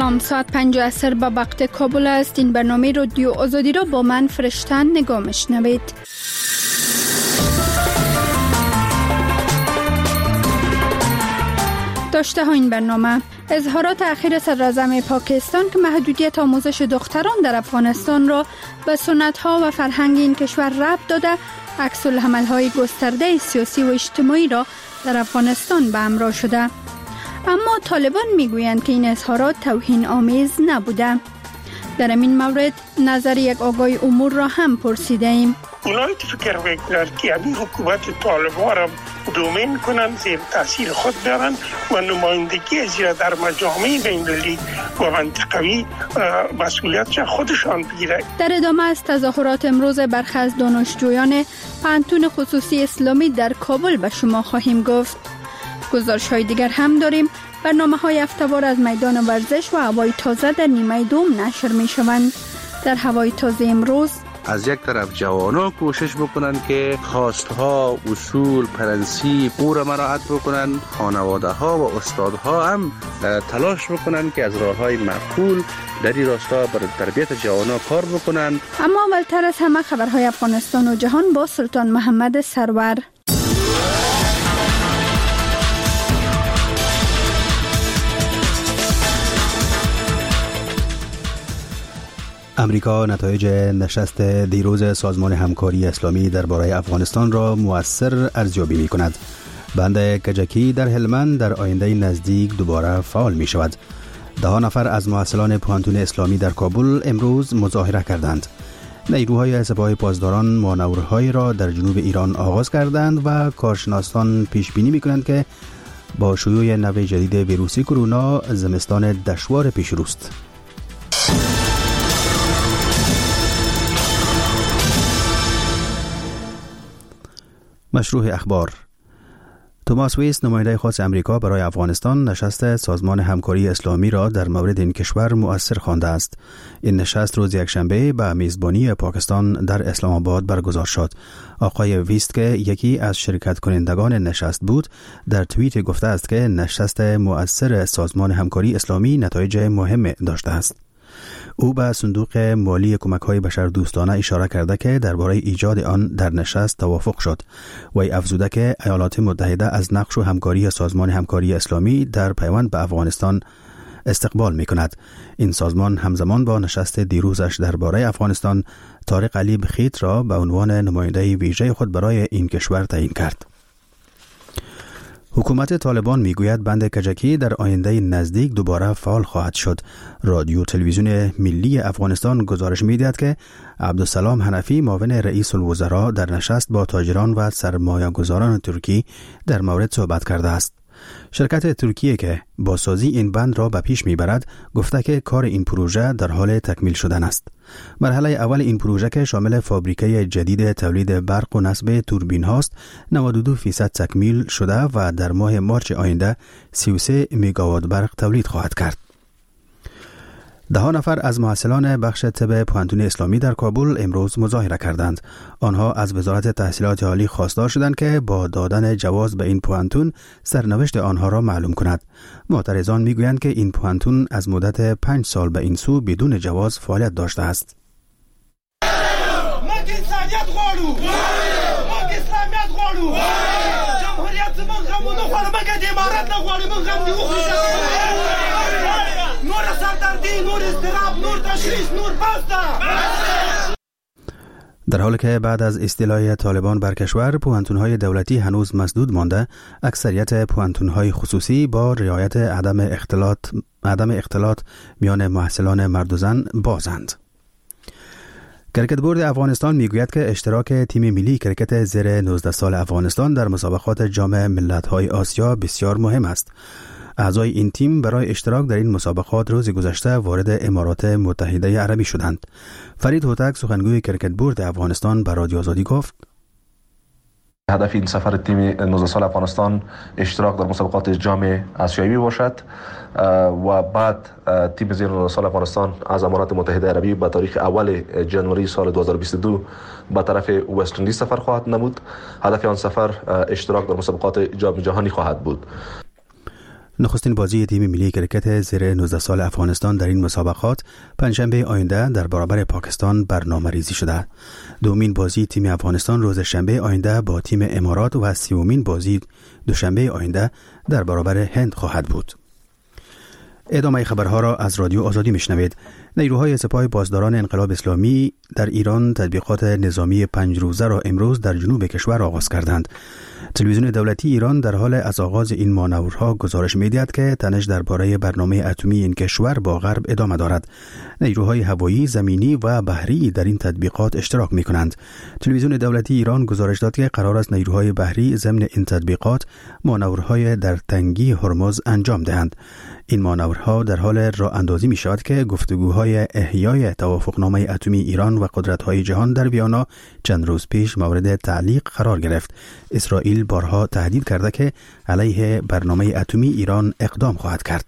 سلام، ساعت 5 عصر به وقت کابل است. این برنامه رادیو آزادی را با من فرشتن نگاه میشنوید. داشته ها این برنامه: اظهارات اخیر صدراعظم پاکستان که محدودیت آموزش دختران در افغانستان را به سنت ها و فرهنگ این کشور ربط داده، عکس العمل های گسترده سیاسی و اجتماعی را در افغانستان به همراه شده. اما طالبان میگویند که این اظهارات توهین آمیز نبوده. در این مورد نظر یک آگاه امور را هم پرسیده ایم. اونایی که فکر میکنند که همین حکومت طالبان را دومین کنند، زیر تاثیر خود دارن و نمایندگی از در مجامع بین‌المللی و منطقوی مسئولیتش خودشان بگیرند. در ادامه از تظاهرات امروز برخی از دانشجویان پانتون خصوصی اسلامی در کابل به شما خواهیم گفت. گزارش های دیگر هم داریم. برنامه های هفته‌وار از میدان ورزش و هوای تازه در نیمه دوم نشر می شوند. در هوای تازه امروز از یک طرف جوانان کوشش بکنن که خواستها، اصول، پرنسیپ او را مراعات بکنن، خانواده ها و استادها هم تلاش بکنن که از راه های معقول در این راستا برای تربیت جوانان کار بکنن. اما اولتر از همه خبرهای افغانستان و جهان با سلطان محمد سرور. امریکا نتایج نشست دیروز سازمان همکاری اسلامی درباره افغانستان را مؤثر ارزیابی می کند. بند کجکی در هلمند در آینده نزدیک دوباره فعال می شود. 10 نفر از محصلان پانتون اسلامی در کابل امروز مظاهره کردند. نیروهای سپاه پاسداران مانورهایی را در جنوب ایران آغاز کردند و کارشناسان پیش بینی می کنند که با شیوع نوع جدید ویروس کرونا زمستان دشوار پیش روست. مشروع اخبار. توماس ویست، نماینده خاص امریکا برای افغانستان، نشست سازمان همکاری اسلامی را در مورد این کشور مؤثر خوانده است. این نشست روز یکشنبه به میزبانی پاکستان در اسلام آباد برگزار شد. آقای ویست که یکی از شرکت کنندگان نشست بود، در توییت گفته است که نشست مؤثر سازمان همکاری اسلامی نتایج مهم داشته است. او به صندوق مالی کمک‌های بشردوستانه اشاره کرده که درباره ایجاد آن در نشست توافق شد. وی افزوده که ایالات متحده از نقش و همکاری سازمان همکاری اسلامی در پیوند به افغانستان استقبال می‌کند. این سازمان همزمان با نشست دیروزش درباره افغانستان، طارق علی بخیت را به عنوان نماینده ویژه خود برای این کشور تعیین کرد. حکومت طالبان میگوید بند کجکی در آینده نزدیک دوباره فعال خواهد شد. رادیو تلویزیون ملی افغانستان گزارش می‌دهد که عبدالسلام حنفی، معاون رئیس الوزراء، در نشست با تاجران و سرمایه‌گذاران ترکی در مورد صحبت کرده است. شرکت ترکیه که بازسازی این بند را به پیش میبرد، گفته که کار این پروژه در حال تکمیل شدن است. مرحله اول این پروژه که شامل فابریکه جدید تولید برق و نصب توربین هاست، 92% تکمیل شده و در ماه مارچ آینده 33 مگاوات برق تولید خواهد کرد. 10 نفر از محصلان بخش طب پانتون اسلامی در کابل امروز مظاهره کردند. آنها از وزارت تحصیلات عالی خواستار شدند که با دادن جواز به این پانتون سرنوشت آنها را معلوم کند. معترضان میگویند که این پانتون از مدت 5 سال به این سو بدون جواز فعالیت داشته است. در حالی که بعد از استیلای طالبان بر کشور، پوهنتون‌های دولتی هنوز مسدود مانده، اکثریت پوهنتون‌های خصوصی با رعایت عدم اختلاط میان محصلان مرد و زن بازند. کرکت بورد افغانستان میگوید که اشتراک تیم ملی کرکت زیر 19 سال افغانستان در مسابقات جام ملت‌های آسیا بسیار مهم است. اعضای این تیم برای اشتراک در این مسابقات روز گذشته وارد امارات متحده عربی شدند. فرید هوتک، سخنگوی کرکت بورد افغانستان، به رادیو آزادی گفت: هدف این سفر تیم 19 سال افغانستان اشتراک در مسابقات جام آسیایی باشد و بعد تیم زیر 19 سال افغانستان از امارات متحده عربی به تاریخ اول جنوری سال 2022 به طرف وست اندیز سفر خواهد نمود. هدف آن سفر اشتراک در مسابقات جام جهانی خواهد بود. نخستین بازی تیم ملی کرکت زیر 19 سال افغانستان در این مسابقات پنجشنبه آینده در برابر پاکستان برنامه‌ریزی شده. دومین بازی تیم افغانستان روز شنبه آینده با تیم امارات و سومین بازی دوشنبه آینده در برابر هند خواهد بود. ادامه خبرها را از رادیو آزادی میشنوید. نیروهای سپاه پاسداران انقلاب اسلامی در ایران تطبیقات نظامی 5 روزه را امروز در جنوب کشور آغاز کردند. تلویزیون دولتی ایران در حال از آغاز این مانورها گزارش می‌دهد که تنش درباره برنامه اتمی این کشور با غرب ادامه دارد. نیروهای هوایی، زمینی و بحری در این تطبیقات اشتراک می‌کنند. تلویزیون دولتی ایران گزارش داد که قرار است نیروهای بحری ضمن این تطبیقات مانورهای در تنگی هرمز انجام دهند. این مانورها در حال راه اندازی می شود که گفتگوهای احیای توافقنامه اتمی ایران و قدرت‌های جهان در ویانا چند روز پیش مورد تعلیق قرار گرفت. اسرائیل بارها تهدید کرده که علیه برنامه اتمی ایران اقدام خواهد کرد.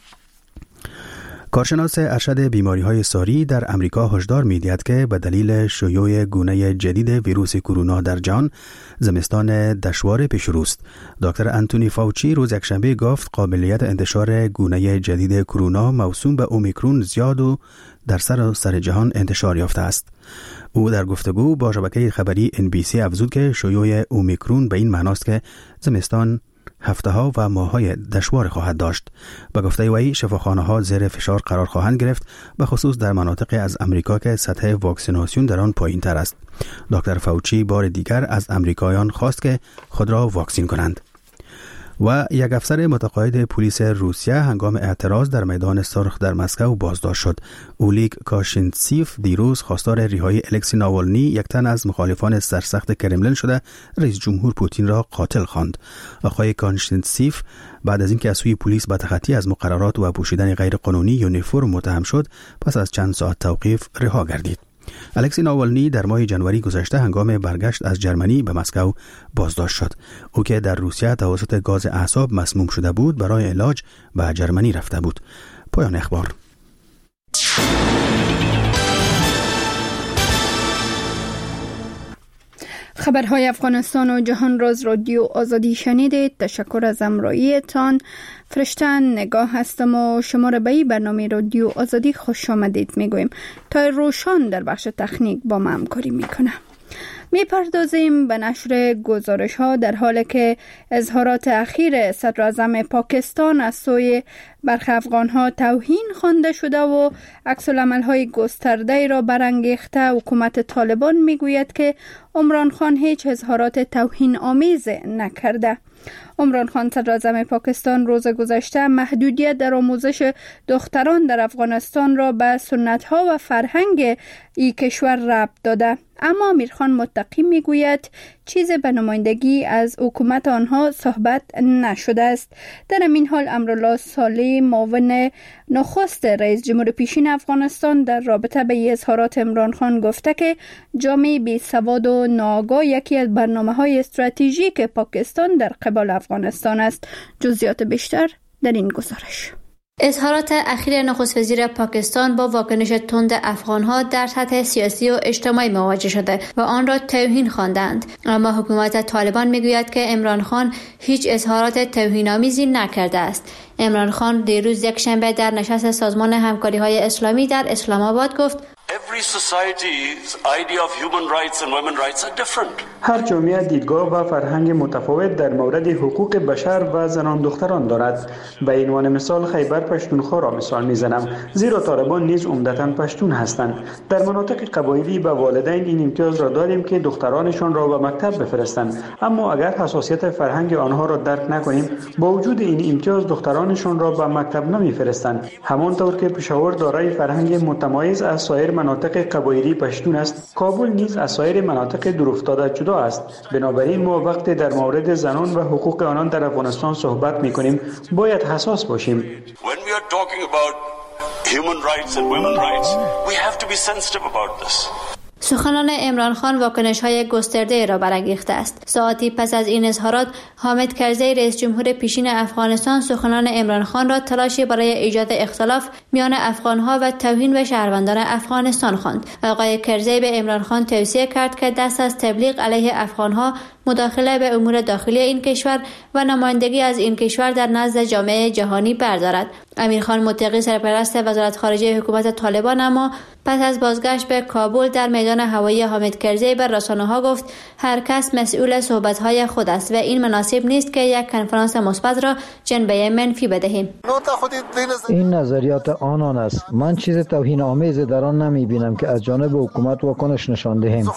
کارشناس ارشد بیماری‌های ساری در امریکا هشدار می‌دهد که به دلیل شیوع گونه جدید ویروس کرونا در جهان زمستان دشوار پیش روست. دکتر انتونی فاوچی روز یکشنبه گفت قابلیت انتشار گونه جدید کرونا موسوم به اومیکرون زیاد و در سر جهان انتشار یافته است. او در گفتگو با شبکه خبری NBC افزود که شیوع اومیکرون به این معناست که زمستان هفته‌ها و ماه‌های دشوار خواهد داشت. به گفته وی شفاخانه‌ها زیر فشار قرار خواهند گرفت، به خصوص در مناطق از امریکا که سطح واکسیناسیون در آن پایین‌تر است. دکتر فاوچی بار دیگر از امریکایان خواست که خود را واکسین کنند. و یک افسر متقاعد پلیس روسیه هنگام اعتراض در میدان سرخ در مسکو بازداشت شد. اولیگ کاشینتسیف دیروز خواستار رهایی الکسی ناوالنی، یک تن از مخالفان سرسخت کرملین شده، رئیس جمهور پوتین را قاتل خواند. آقای کاشینتسیف بعد از اینکه از سوی پلیس به تخطی از مقررات و پوشیدن غیرقانونی یونیفرم متهم شد، پس از چند ساعت توقیف رها گردید. الکسی ناوالنی در ماه ژانویه گذشته هنگام برگشت از جرمنی به مسکو بازداشت شد. او که در روسیه توسط گاز اعصاب مسموم شده بود برای علاج به جرمنی رفته بود. پایان اخبار. خبرهای افغانستان و جهان راز رادیو آزادی شنیدید. تشکر از همراهیتان. فرشته نگاه هستم و شما را به این برنامه رادیو آزادی خوش آمدید میگویم. تا روشان در بخش تکنیک با ما همکاری میکنه. میپردازیم به نشر گزارش ها در حالی که اظهارات اخیر صدر اعظم پاکستان از سوی برخی افغان ها توهین خوانده شده و عکس العمل های گسترده را برانگیخته حکومت طالبان میگوید که عمران خان هیچ اظهارات توهین آمیز نکرده. عمران خان صدر اعظم پاکستان روز گذشته محدودیت در آموزش دختران در افغانستان را به سنت ها و فرهنگ این کشور ربط داده، اما امیرخان متقی میگوید چیز به نمایندگی از حکومت آنها صحبت نشده است. در این حال امرالله صالح معاون نخست رئیس جمهور پیشین افغانستان در رابطه به اظهارات عمران خان گفته که جامعه بی‌سواد و ناآگاه یکی از برنامه‌های استراتژیک پاکستان در قبال افغانستان است. جزئیات بیشتر در این گزارش. اظهارات اخیر نخست وزیر پاکستان با واکنش تند افغانها در سطح سیاسی و اجتماعی مواجه شده و آن را توهین خواندند، اما حکومت طالبان میگوید که عمران خان هیچ اظهارات توهین‌آمیزی نکرده است. عمران خان دیروز یکشنبه در نشست سازمان همکاری‌های اسلامی در اسلام آباد گفت Every society's idea of human rights and women rights are different. هر جامعه دیدگاه و فرهنگ متفاوت در مورد حقوق بشر و زنان دختران دارد. به عنوان مثال خیبر پشتونخوا را مثال میزنم، زیرا طالبان نیز عمدتاً پشتون هستند. در مناطق قبایلی به والدین این امتیاز را دادیم که دخترانشان را به مکتب بفرستند، اما اگر حساسیت فرهنگ آنها را درک نکنیم، با وجود این امتیاز دخترانشان را به مکتب نمیفرستند. همانطور که پشاور دارای فرهنگ متمایز از سایر مناطق قبایلی پشتون است، کابل نیز از سایر مناطق دورافتاده جدا است. بنابراین ما وقتی در مورد زنان و حقوق آنان در افغانستان صحبت می‌کنیم باید حساس باشیم. When we are talking about human rights and women rights, we have to be sensitive about this. سخنان عمران خان واکنش‌های گسترده را برانگیخته است. ساعتی پس از این اظهارات، حامد کرزی رئیس جمهور پیشین افغانستان سخنان عمران خان را تلاشی برای ایجاد اختلاف میان افغان‌ها و توهین به شهروندان افغانستان خواند. آقای کرزی به عمران خان توصیه کرد که دست از تبلیغ علیه افغان‌ها مداخله به امور داخلی این کشور و نمایندگی از این کشور در نزد جامعه جهانی بردارد. امیرخان متقی سرپرست وزارت خارجه حکومت طالبان اما پس از بازگشت به کابل در میدان هوایی حامد کرزی به رسانه‌ها گفت هر کس مسئول صحبت‌های خود است و این مناسب نیست که یک کنفرانس مثبت را جنبه منفی بدهیم. این نظریات آنان است. من چیز توهین آمیز در آن نمی‌بینم که از جانب حکومت واکنش نشان دهیم.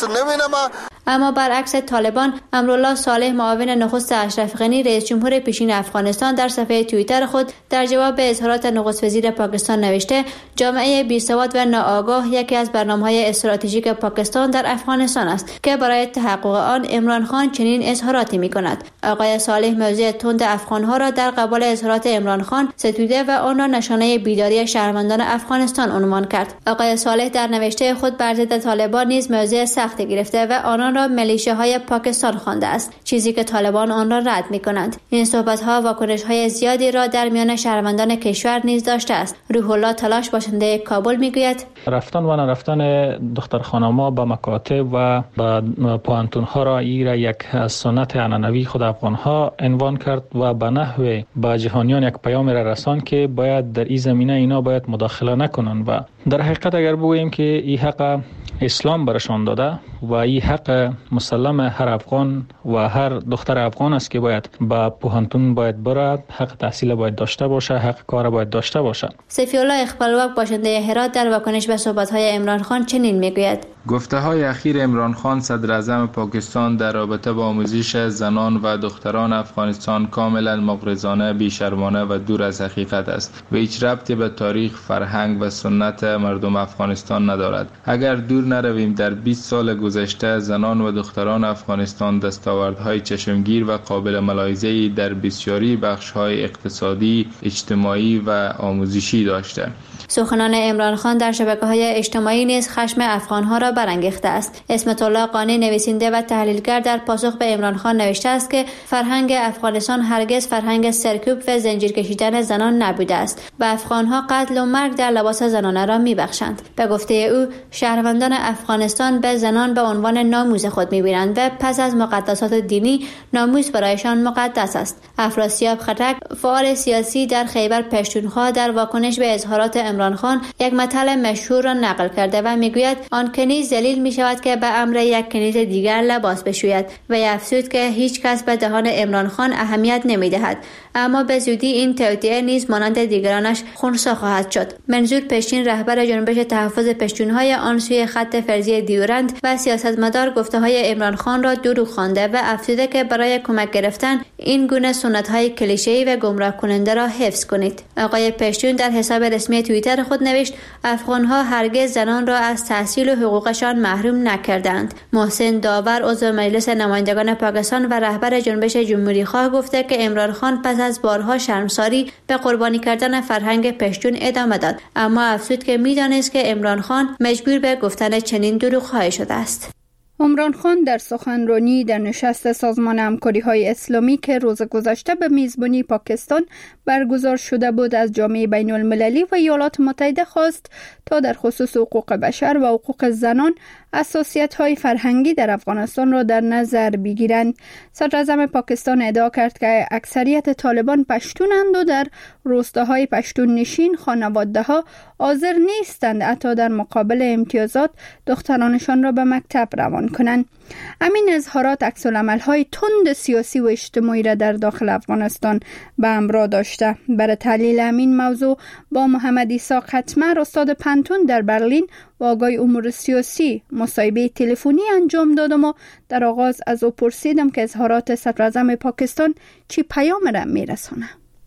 اما برعکس طالبان، امرالله صالح معاون نخست اشرف غنی رئیس جمهور پیشین افغانستان در صفحه توییتر خود در جواب به اظهارات نخست وزیر پاکستان نوشته جامعه بیسواد و ناآگاه یکی از برنامه‌های استراتژیک پاکستان در افغانستان است که برای تحقق آن عمران خان چنین اظهاراتی می‌کند. آقای صالح موضوع تند افغان‌ها را در قبال اظهارات عمران خان ستوده و آن را نشانه بیداری شهروندان افغانستان عنوان کرد. آقای صالح در نوشته خود بر ضد طالبان نیز موضع سختی گرفته و آنان را میلیشیاهای پاکستان خوانده است، چیزی که طالبان آن را رد می‌کنند. این صحبت‌ها واکنش‌های زیادی را در میان شهروندان کشور نیز داشته است. روح الله تلاش باشنده کابل می‌گوید رفتن و نرفتن دختر خانم‌ها به مکاتب و به پوهنتون‌ها را یک سنت عنعنوی خود افغان‌ها عنوان کرد و به نحو به جهانیان یک پیام را رساند که باید در این زمینه اینا باید مداخله نکنند و در حقیقت اگر بگوییم که این حق اسلام برشان داده و این حق مسلم هر افغان و هر دختر افغان است که باید به پوهنتون باید بره، حق تحصیل باید داشته باشه، حق کار باید داشته باشه. سیفی الله اقبالوک باشنده هرات در واکنش به صحبت‌های عمران خان چنین میگوید گفته‌های اخیر عمران خان صدر اعظم پاکستان در رابطه با آموزش زنان و دختران افغانستان کاملا مغرضانه، بی‌شرمانه و دور از حقیقت است و هیچ ربطی به تاریخ، فرهنگ و سنت مردم افغانستان ندارد. اگر دور نرویم در 20 سال گذشته زنان و دختران افغانستان دستاوردهای چشمگیر و قابل ملاحظه‌ای در بسیاری بخش‌های اقتصادی، اجتماعی و آموزشی داشته. سخنان عمران خان در شبکه‌های اجتماعی نیز خشم افغان‌ها را برانگیخته است. اسمت الله قانی نویسنده و تحلیلگر در پاسخ به عمران خان نوشته است که فرهنگ افغانستان هرگز فرهنگ سرکوب و زنجیر کشیدن زنان نبوده است و افغان‌ها قتل و مرگ در لباس زنانه را می‌بخشند. به گفته او شهروندان افغانستان به زنان به عنوان ناموس خود می‌بینند و پس از مقدسات دینی ناموس برایشان مقدس است. افراسیاب خټک فعال سیاسی در خیبر پشتونخوا در واکنش به اظهارات عمران خان یک مطلب مشهور را نقل کرده و میگوید آن کنیز ذلیل می شود که به امر یک کنیز دیگر لباس بشوید و افزود که هیچ کس به دهان عمران خان اهمیت نمی دهد، اما به زودی این توطئه نیز مانند دیگرانش خنثی خواهد شد. منظور پشتین رهبر جنبش تحفظ پشتونهای آن سوی خط فرضی دیورند و سیاستمدار گفته‌های عمران خان را دروغ خوانده و افزوده که برای کمک گرفتن این گونه سنت‌های کلیشه‌ای و گمراه کننده را حفظ کنید. آقای پشتون در حساب رسمی توییتر خود نوشت افغان‌ها هرگز زنان را از تحصیل و حقوقشان محروم نکردند. محسن داور عضو مجلس نمایندگان پاکستان و رهبر جنبش جمهوری‌خواه گفته که عمران خان پس از بارها شرمساری به قربانی کردن فرهنگ پشتون ادامه داد، اما افزود که می‌دانست که عمران خان مجبور به گفتن چنین دروغ‌هایی شده است. عمران خان در سخنرانی در نشست سازمان همکاری‌های اسلامی که روز گذشته به میزبانی پاکستان برگزار شده بود از جامعه بین المللی و ایالات متحده خواست تا در خصوص حقوق بشر و حقوق زنان اساسیت‌های فرهنگی در افغانستان را در نظر بگیرند. صدر اعظم پاکستان ادعا کرد که اکثریت طالبان پشتونند و در روستاهای پشتون نشین خانواده‌ها حاضر نیستند حتی در مقابل امتیازات دخترانشان را به مکتب روان کنند. همین اظهارات عکس‌العمل‌های تند سیاسی و اجتماعی را در داخل افغانستان به همراه داشته. برای تحلیل همین موضوع با محمد اسحاق حتمر استاد پنتون در برلین و آقای امور سیاسی مصاحبه تلفنی انجام دادم و در آغاز از او پرسیدم که اظهارات صدر اعظم پاکستان چی پیام را میرسانه.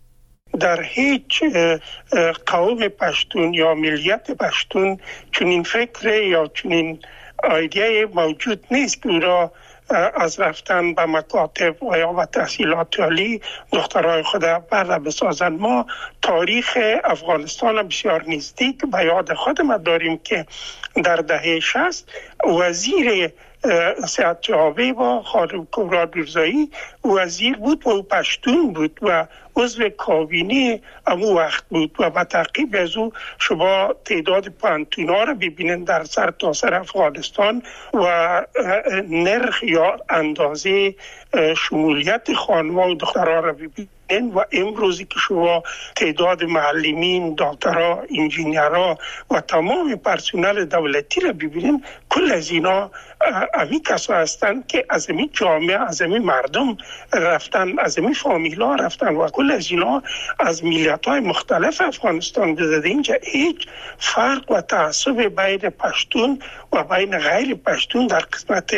در هیچ قوم پشتون یا ملیت پشتون چنین فکر یا چنین ایده موجود نیست که او را از رفتن به مکاتب و یا به تحصیلات عالی دخترای خود بر بسازند. ما تاریخ افغانستان بسیار نزدیک به یاد خودمان داریم که در دهه 60 وزیر صحت جامعه با خانم کبرا نورزایی وزیر بود و پشتون بود و عضو کابینه امو وقت بود و به تعقیب از او شما تعداد پانتونا را ببینید در سر تا سر افغانستان و نرخ یا اندازه شمولیت خانم‌ها و دخترها را ببینید و امروزی که شما تعداد معلمین، دکترها، انجینیرها و تمام پرسنل دولتی را ببینید، کل از اینا امی کسا هستند که از امی جامعه، از امی مردم رفتن، از امی فامیلا رفتن و کل از اینا از ملیت‌های مختلف افغانستان بزده. اینجا هیچ فرق و تعصب بین پشتون و بین غیر پشتون در قسمت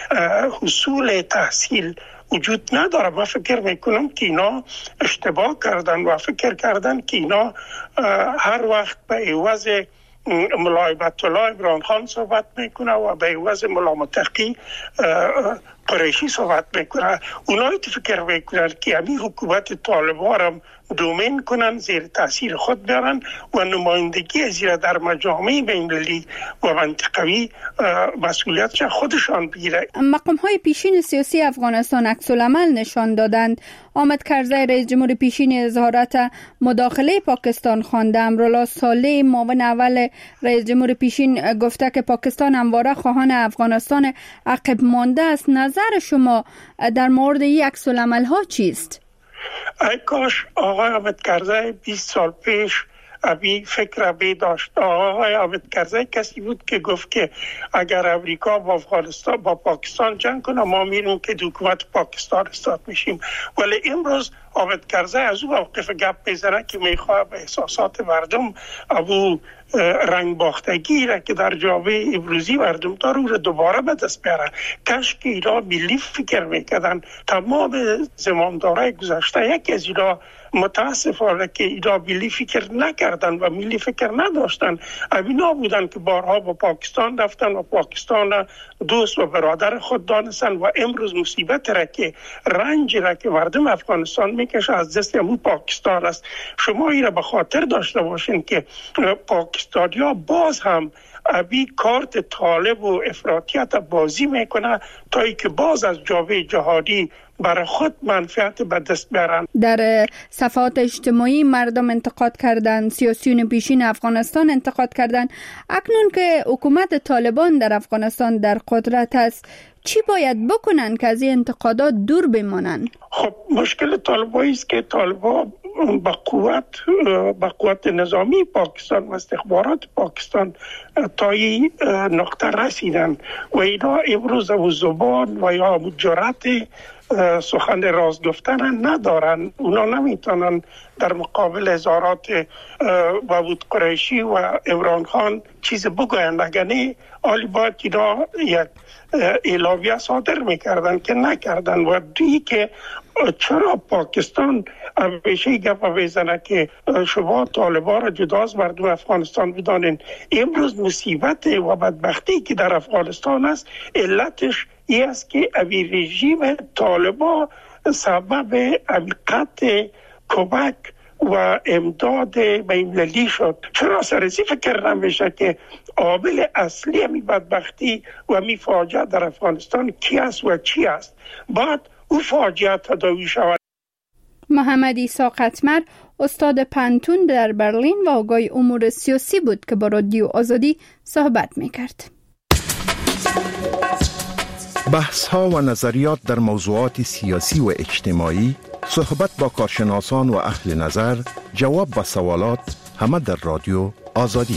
حصول تحصیل وجود نداره. من فکر میکنم که اینا اشتباه کردن و فکر کردن که اینا هر وقت به عوض مولای عبدالله عمران خان صحبت میکنه و به عوض مولا متقی قریشی صحبت میکنه. اونایی که فکر میکنن که همین حکومت طالبان را دومین کنن، زیر تاثیر خود بیارن و نمایندگی زیر در مجامع بین‌المللی و منطقوی مسئولیتش خودشان بگیره. مقام‌های پیشین سیاسی افغانستان عکس‌العمل نشان دادند. حامد کرزی رئیس جمهور پیشین اظهارات مداخله پاکستان خوانده. امرالله صالح معاون اول رئیس جمهور پیشین گفته که پاکستان همواره خواهان افغانستان عقب مانده است. نظر شما در مورد این عکس‌العمل‌ها چیست؟ ای کاش آقای حامد کرزی 20 سال پیش ابی فکر بی داشت. آقای حامد کرزی کسی بود که گفت که اگر امریکا با افغانستان با پاکستان جنگ کنه ما میریم که حکومت پاکستان استاد میشیم. ولی امروز حامد کرزی از اون موقف گپ میزنه که میخواد به احساسات مردم ابو رنگ باختگی را که در جامعه امروزی مردم داره رو دوباره به دست بیاره. کاش که اینا ملی فکر میکردن. تمام زمامدارای گذشته یکی از اینا متاسفانه که اینا ملی فکر نکردن و ملی فکر نداشتن. اینا بودن که بارها با پاکستان رفتن و پاکستان دوست و برادر خود دانستن و امروز مصیبت را که رنج را که مردم افغانستان میکشه از دست همون پاکستان است. شما این را به خاطر داشته باشین که پاکستانیا باز هم ابی کارت طالب و افراطیت بازی میکنه تا ای که باز از جامعه جهانی برای خود منفعت به دست بیارن. در صفحات اجتماعی مردم انتقاد کردند، سیاسیون پیشین افغانستان انتقاد کردند. اکنون که حکومت طالبان در افغانستان در قدرت است، چی باید بکنن که از این انتقادات دور بمانن؟ خب مشکل طالبان است که طالبان با قوت نظامی پاکستان و استخبارات پاکستان تا این نقطه رسیدن و اینا امروز و زبان و یا جرأت سخن راست گفتن ندارن. اونا نمیتونن در مقابل اظهارات وحود قریشی و عمران خان چیز بگوین. اگر نه آلی باید اینا یک اعلامیه صادر میکردن که نکردن. و دویی که چرا پاکستان همیشه گپ میزنه که شما طالبان را جدا از مردم افغانستان بدانین. امروز مصیبت و بدبختی که در افغانستان است علتش این است که اوی رژیم طالبان سبب قطع کمک و امداد بین‌المللی شد. چرا سرسی فکر نمیشه که عامل اصلی همی بدبختی و همی فاجعه در افغانستان کی است و چی است؟ بعد او فاجعه تداوی شود. محمد عیسی قطمر استاد پانتون در برلین و آگاه امور سیاسی بود که با رادیو آزادی صحبت میکرد. بحث ها و نظریات در موضوعات سیاسی و اجتماعی، صحبت با کارشناسان و اهل نظر، جواب به سوالات، همه در رادیو آزادی.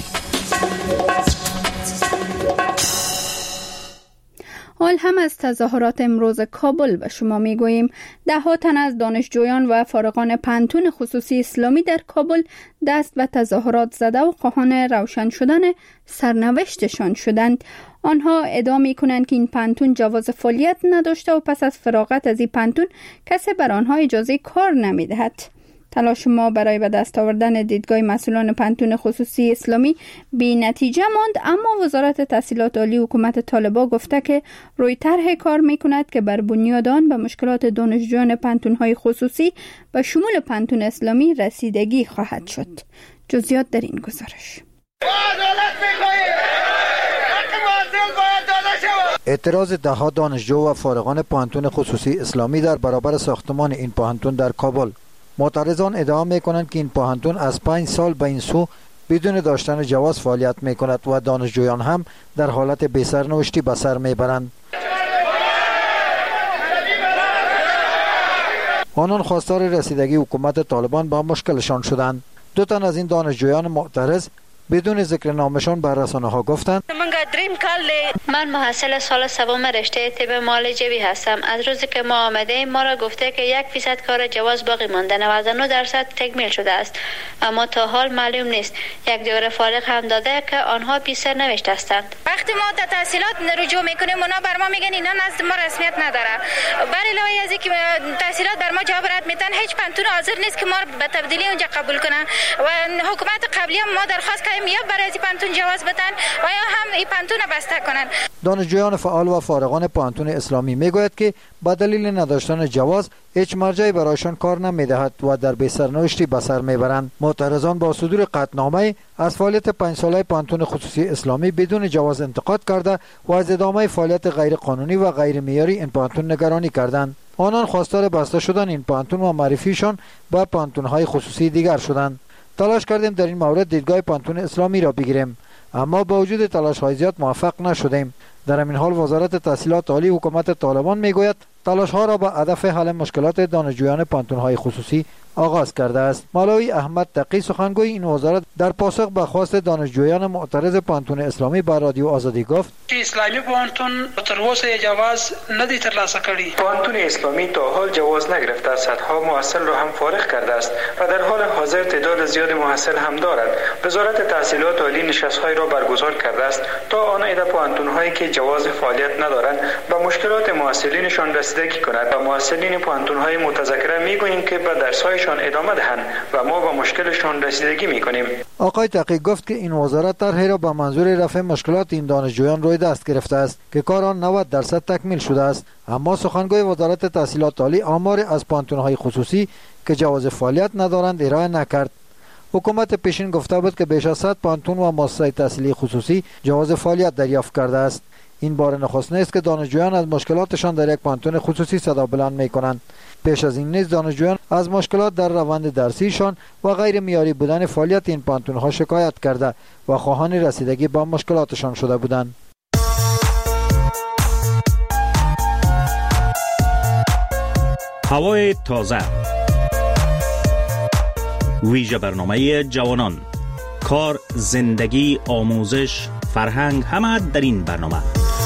حال هم از تظاهرات امروز کابل به شما میگوییم. ده تن از دانشجویان و فارغان پانتون خصوصی اسلامی در کابل دست به تظاهرات زده و خواهان روشن شدن سرنوشتشان شدند. آنها ادعا می‌کنند که این پانتون جواز فعالیت نداشته و پس از فراغت از این پانتون کسی بر آنها اجازه کار نمی‌دهد. تلاش ما برای به دست آوردن دیدگاه مسئولان پانتون خصوصی اسلامی بی نتیجه ماند، اما وزارت تحصیلات عالی حکومت طالبان گفته که روی طرح کار می‌کند که بر بنیاد آن به مشکلات دانشجویان پانتون‌های خصوصی به شمول پانتون اسلامی رسیدگی خواهد شد. جزئیات در این گزارش. اعتراض ده‌ها دانشجو و فارغان پوهنتون خصوصی اسلامی در برابر ساختمان این پوهنتون در کابل. معترضان ادعا می‌کنند که این پوهنتون از 5 سال به این سو بدون داشتن جواز فعالیت می‌کند و دانشجویان هم در حالت بی‌سرنوشتی به سر می‌برند. آنان خواستار رسیدگی حکومت طالبان به مشکلشان شدند. 2 تن از این دانشجویان معترض بدون ذکر نامشان بر رسانه‌ها گفتند من محصل سال سوم رشته طب معالجوی هستم. از روزی که ما آمدیم ما را گفته که 1% کار جواز باقی مانده، 99% تکمیل شده است، اما تا حال معلوم نیست. یک دوره فارغ هم داده که آنها بی سرنوشت هستند. وقتی ما در تحصیلات رجوع میکنیم اونا بر ما میگن اینا نزد ما رسمیت نداره. بر علاوه از اینکه تحصیلات بر ما جواب رد میدن، هیچ پانتون حاضر نیست که ما را به تبدیلی اونجا قبول کنن و حکومت قبلی هم ما درخواست کردیم یا برای این پانتون جواز بدن و یا هم این پانتون بسته کنن. دانشجویان فعال و فارغان پوهنتون اسلامی میگوید که به دلیل نداشتن جواز هیچ مرجعی برایشان کار نمیدهد و در بی‌سرنوشتی به سر میبرند. معترضان با صدور قطعنامه از فعالیت 5 ساله پوهنتون خصوصی اسلامی بدون جواز انتقاد کرده و از ادامه فعالیت غیر قانونی و غیر معیاری این پوهنتون نگرانی کردند. آنان خواستار بسته شدن این پوهنتون و معرفیشان به پوهنتون‌های خصوصی دیگر شدند. تلاش کردیم در این مورد دیدگاه پوهنتون اسلامی را بگیریم، اما با وجود تلاش‌های زیاد موفق نشدیم. در همین حال وزارت تحصیلات عالی حکومت طالبان میگوید تلاش‌ها را با هدف حل مشکلات دانشجویان پوهنتون‌های خصوصی آغاز کرده است. مولوی احمد تقی سخنگوی این وزارت در پاسخ به خواست دانشجویان معترض پوهنتون اسلامی با رادیو آزادی گفت که اسلامی پوهنتون تر اوسه جواز ندی ترلاسه کړی. پوهنتون اسلامی تا حال جواز نگرفته، صدها محصل را هم فارغ کرده است و در حال حاضر تعداد زیاد محصل هم دارد. وزارت تحصیلات عالی نشست‌های را برگزار کرده است تا آن عده پوهنتون‌هایی که جواز فعالیت ندارند به مشکلات محصلینشان رسیدگی کند و محصلین پوهنتون‌های متذکره می‌گوییم که به درس‌های ادامه دهند و ما با مشکلشان رسیدگی میکنیم. آقای تقی گفت که این وزارت طرحی را به منظور رفع مشکلات این دانشجویان روی دست گرفته است که کار آن 90% تکمیل شده است. اما سخنگوی وزارت تحصیلات عالی آمار از پوهنتون‌های خصوصی که جواز فعالیت ندارند ارائه نکرد. حکومت پیشین گفته بود که بیش از 100 پوهنتون و مؤسسه تحصیلی خصوصی جواز فعالیت دریافت کرده است. این بار نخست نیست که دانشجویان از مشکلاتشان در یک پوهنتون خصوصی صدا بلند می‌کنند. پیش از این نیز دانشجویان از مشکلات در روند درسیشان و غیر معیاری بودن فعالیت این پوهنتون‌ها شکایت کرده و خواهان رسیدگی به مشکلاتشان شده بودند. هوای تازه، ویژه برنامه جوانان، کار، زندگی، آموزش، فرهنگ، همه در این برنامه.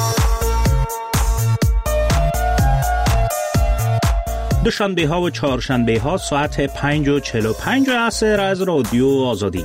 دوشنبه ها و چهارشنبه ها ساعت 5:45 عصر از رادیو آزادی.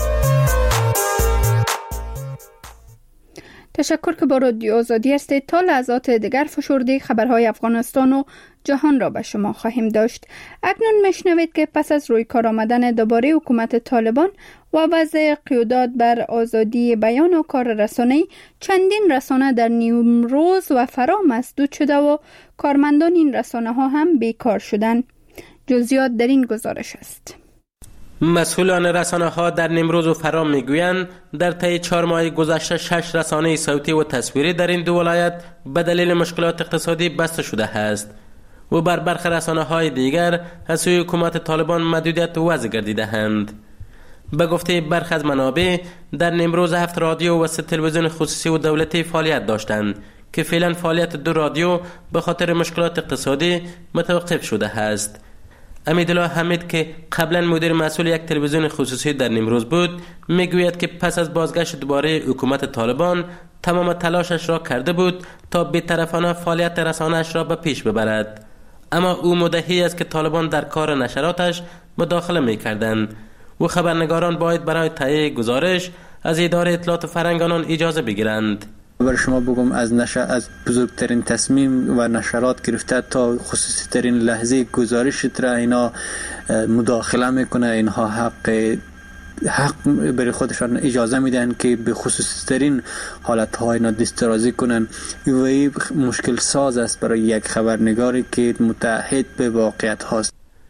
تشکر که با رادیو آزادی هستید. تا لحظات دیگر فشرده خبرهای افغانستان و جهان را به شما خواهیم داشت. اکنون میشنوید که پس از روی کار آمدن دوباره حکومت طالبان و وضع قیودات بر آزادی بیان و کار رسانه‌ای، چندین رسانه در نیمروز و فرا مسدود شده و کارمندان این رسانه ها هم بیکار شدند. جزئیات در این گزارش است. مسئولان رسانه ها در نیمروز و فرا میگویند در طی 4 ماه گذشته 6 رسانه صوتی و تصویری در این دو ولایت به دلیل مشکلات اقتصادی بسته شده است و بر برخی رسانه های دیگر از سوی حکومت طالبان محدودیت وضع گردیده‌اند. به گفته برخی از منابع در نیمروز 7 رادیو و 3 تلویزیون خصوصی و دولتی فعالیت داشتند که فعلا فعالیت 2 رادیو به خاطر مشکلات اقتصادی متوقف شده است. امیدالله حمید که قبلا مدیر مسئول یک تلویزیون خصوصی در نیمروز بود، میگوید که پس از بازگشت دوباره حکومت طالبان تمام تلاشش را کرده بود تا بی‌طرفانه فعالیت رسانه‌اش را به پیش ببرد، اما او مدعی است که طالبان در کار نشراتش مداخله می‌کردند و خبرنگاران باید برای تهیه گزارش از اداره اطلاعات فرهنگ آنان اجازه بگیرند. برای شما بگم از بزرگترین تصمیم و نشرات گرفته تا خصوصی ترین لحظه گزارش را اینا مداخله میکنه. اینها حق برای خودشان اجازه میدن که به خصوصی ترین حالت های اینا دسترازی کنن و این مشکل ساز است برای یک خبرنگاری که متعهد به واقعیت هاست.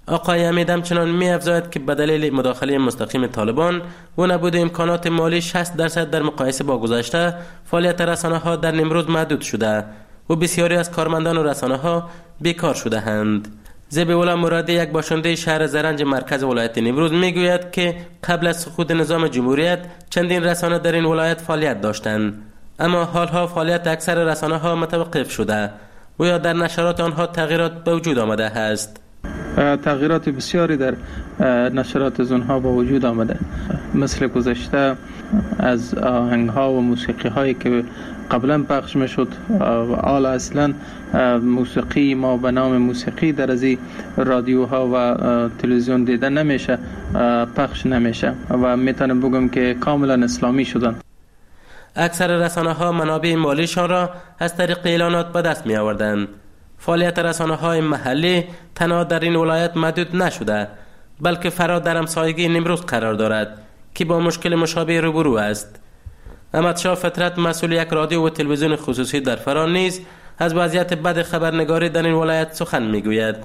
آقای حمید همچنان می‌افزاید که به دلیل مداخله مستقیم طالبان و نبود امکانات مالی 60% در مقایسه با گذشته فعالیت رسانه‌ها در نیمروز محدود شده و بسیاری از کارمندان و رسانه‌ها بیکار شده اند. ذبیح‌الله مرادی، یک باشنده شهر زرنج مرکز ولایت نیمروز، میگوید که قبل از سقوط نظام جمهوریت چندین رسانه در این ولایت فعالیت داشتند، اما حالها فعالیت اکثر رسانه‌ها متوقف شده و یا در نشرات آنها تغییرات به وجود آمده است. تغییرات بسیاری در نشرات از آنها به وجود آمده، مثل گذشته از آهنگ‌ها و موسیقی‌هایی که قبلا پخش میشد، حالا اصلا موسیقی ما به نام موسیقی در از رادیوها و تلویزیون دیده نمیشه، پخش نمیشه و میتونم بگم که کاملا اسلامی شدن. اکثر رسانه‌ها منابع مالیشان را از طریق اعلانات به دست می آوردند. فعالیت رسانه‌های محلی تنها در این ولایت محدود نشده، بلکه فرا در همسایگی نیمروز قرار دارد که با مشکل مشابه روبرو است. احمدشاه فطرت، مسئول یک رادیو و تلویزیون خصوصی در فرا، نیز از وضعیت بد خبرنگاری در این ولایت سخن میگوید.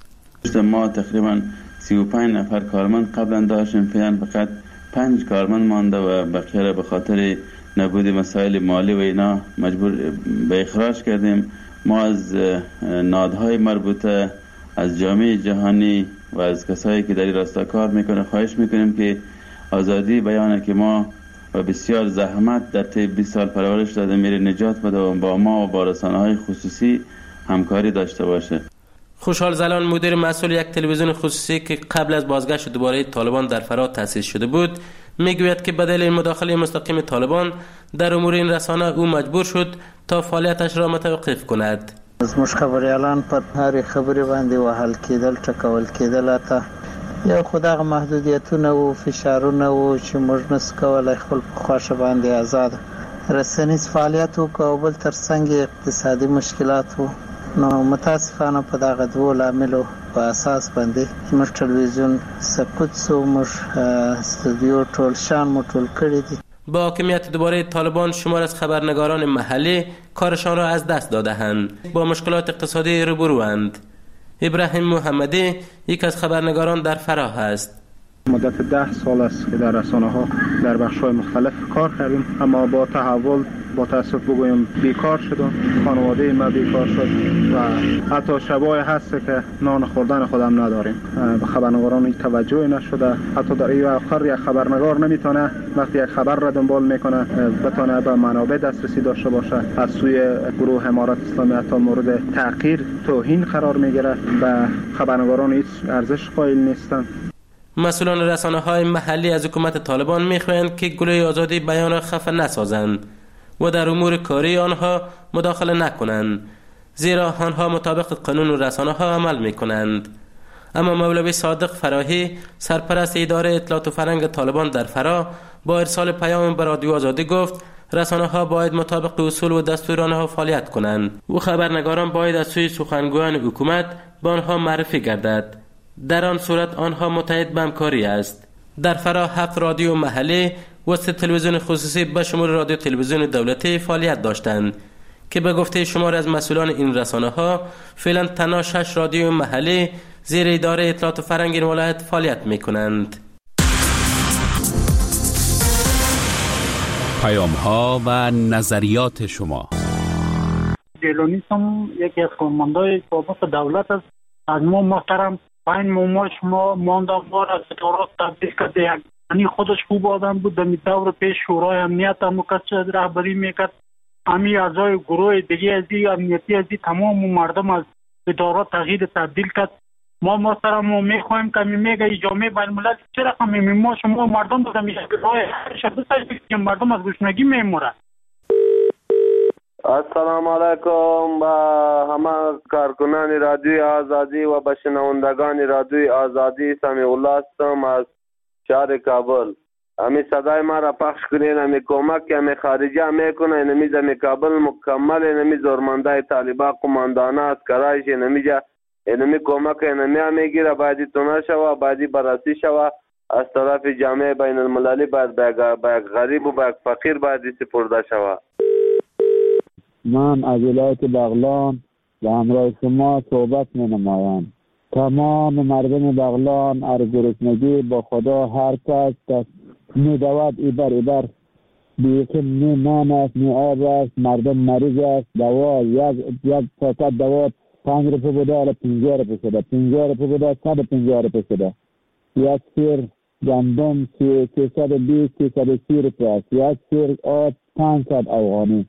ما تقریبا 35 نفر کارمند قبلا داشتیم، فعلا فقط 5 کارمند مانده و بقیه به خاطر نبود مسائل مالی و اینا مجبور به اخراج کردیم. ما از نهادهای مربوطه، از جامعه جهانی و از کسایی که در این راستا کار میکنه خواهش میکنیم که آزادی بیانه که ما و بسیار زحمت در طی 20 سال پرورش داده میره نجات بده و با ما و با رسانه‌های خصوصی همکاری داشته باشه. خوشحال زلان، مدیر مسئول یک تلویزیون خصوصی که قبل از بازگشت دوباره طالبان در فرا تأسیس شده بود، میگوید که به دلیل مداخله مستقیم طالبان در امور این رسانه او مجبور شد تا فعالیتش را متوقف کند. از مشخبریالان پر هر خبری باندې وهل کېدل، ټکول کېدل، تا یا خدای محدودیتونه او فشارونه او چې موږ نس کولای خپل خوښه باندې آزاد رسنیز فعالیت او کابل ترڅنګ اقتصادي مشکلات وو. نو متاسفانه په دغه دوه لاملو په اساس باندې موږ تلویزیون سقوط سو، موږ استودیو ټول شان مو ټول کړی دي. با حاکمیت دوباره طالبان شمار از خبرنگاران محلی کارشان را از دست داده‌اند، با مشکلات اقتصادی روبروند. ابراهیم محمدی یک از خبرنگاران در فرا است. مدت 10 سال است که در رسانه‌ها در بخش‌های مختلف کار کردیم، اما با تحول با تأسف بگویم بیکار شدم. خانواده ما بیکار شد و حتی شبای هست که نان خوردن خودم نداریم. به خبرنگاران این توجه نشده. حتی در این آخر یک خبرنگار نمیتونه وقتی یک خبر را دنبال میکنه بتونه به منابع دسترسی داشته باشه. از سوی گروه امارت اسلامی حتی مورد تحقیر، توهین قرار میگیره. به خبرنگاران هیچ ارزش قائل نیستند. مسئولان رسانه‌های محلی از حکومت طالبان می‌خواهند که گلوی آزادی بیان را خفه نسازند و در امور کاری آنها مداخله نکنند، زیرا آنها مطابق قانون و رسانه‌ها عمل می‌کنند. اما مولوی صادق فراهی، سرپرست اداره اطلاعات و فرهنگ طالبان در فرا، با ارسال پیام به رادیو آزادی گفت رسانه‌ها باید مطابق اصول و دستور آنها فعالیت کنند و خبرنگاران باید از سوی سخنگویان حکومت به آنها معرفی گردد. در آن صورت آنها متحد به همکاری است. در فرا 7 رادیو محلی و 3 تلویزیون خصوصی به شمول رادیو تلویزیون دولتی فعالیت داشتند که به گفته شمار از مسئولان این رسانه‌ها فعلا تنها 6 رادیو محلی زیر اداره اطلاعات و فرهنگ این ولایت فعالیت می‌کنند. پیام‌ها و نظریات شما. جیلونیسم یکی از کارمندای سابق دولت است. از ما محترم پایین ما شما ماندم ما را ستارات تبدیل کرده. یعنی خودش خوب آدم بود، دمی دور پیش شورای امنیت هم مکتشد رهبری میکرد. امی اعضای گروه دیگه ازی امنیتی ازی تمام مردم از ادارات تغییر تبدیل کرد. ما محترم ما میخوایم که میگه جامعه بین الملل چرا ما شما مردم بودم یک راه شبه که مردم از گشنگی میمورد. السلام علیکم با همه کارکنان رادیوی آزادی و به شنوندگان رادیوی آزادی. سمیع الله هستم از شهر کابل. امی صدای ما را پخش کنین، امی کمک که امی خارجی میکنه، اینمی زمی کابل مکمل، اینمی زورمنده طالبا قماندانه اسکرایش اینمی اینمی کمک اینمی میگیره، بایدی تونه شوه، بایدی براسی شوه از طرف جامعه بین المللی، باید به یک غریب و به یک فقیر بایدی سپرده شوه. من از ولایت بغلان به همراه شما صحبت می نمایم. تمام مردم بغلان ارگرسنگی با خدا هر کس که میدود ایبر بیکن نی نان است نی آب است مردم مریض است دوا یک پاکت دوا 5 روپیه بوده حالا 50 روپیه شده 50 روپیه بوده 150 روپیه شده یک سیر گندم 320 330 روپیه است یک سیر آب 500 افغانی.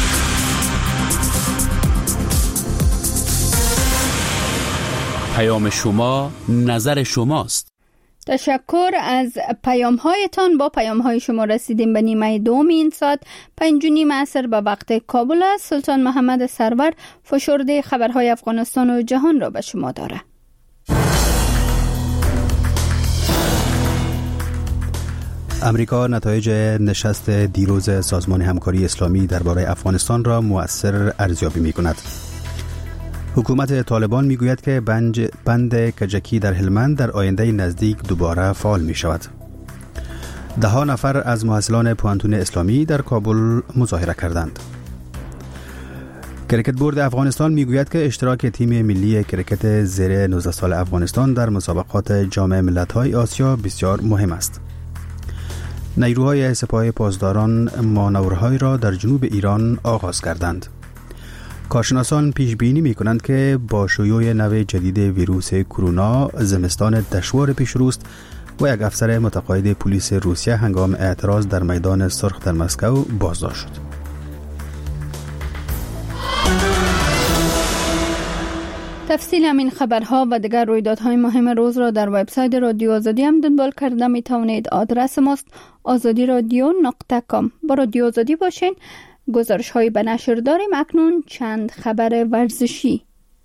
پیام شما نظر شماست. تشکر از پیام هایتان. با پیام های شما رسیدیم به نیمه دوم این ساعت 5:30 عصر به وقت کابل است. سلطان محمد سرور فشرده خبرهای افغانستان و جهان را به شما داره. امریکا نتایج نشست دیروز سازمان همکاری اسلامی درباره افغانستان را مؤثر ارزیابی می‌کند. حکومت طالبان میگوید که بند کجکی در هلمند در آینده نزدیک دوباره فعال می شود. 10 نفر از محصلان پوانتون اسلامی در کابل مظاهره کردند. کرکت بورد افغانستان میگوید که اشتراک تیم ملی کرکت زیر 19 سال افغانستان در مسابقات جام ملت‌های آسیا بسیار مهم است. نیروهای سپاه پاسداران مانورهایی را در جنوب ایران آغاز کردند. کارشناسان پیش بینی می کنند که با شیوع نوع جدید ویروس کرونا زمستان دشوار پیش روست و یک افسر متقاعد پلیس روسیه هنگام اعتراض در میدان سرخ در مسکو بازداشت شد. تفصیل همین خبرها و دیگر رویدادهای مهم روز را در وبسایت رادیو آزادی هم دنبال کرده می توانید. آدرس ماست azadiradio.com. با رادیو آزادی باشین. گزارش هایی به نشر داریم. اکنون چند خبر ورزشی.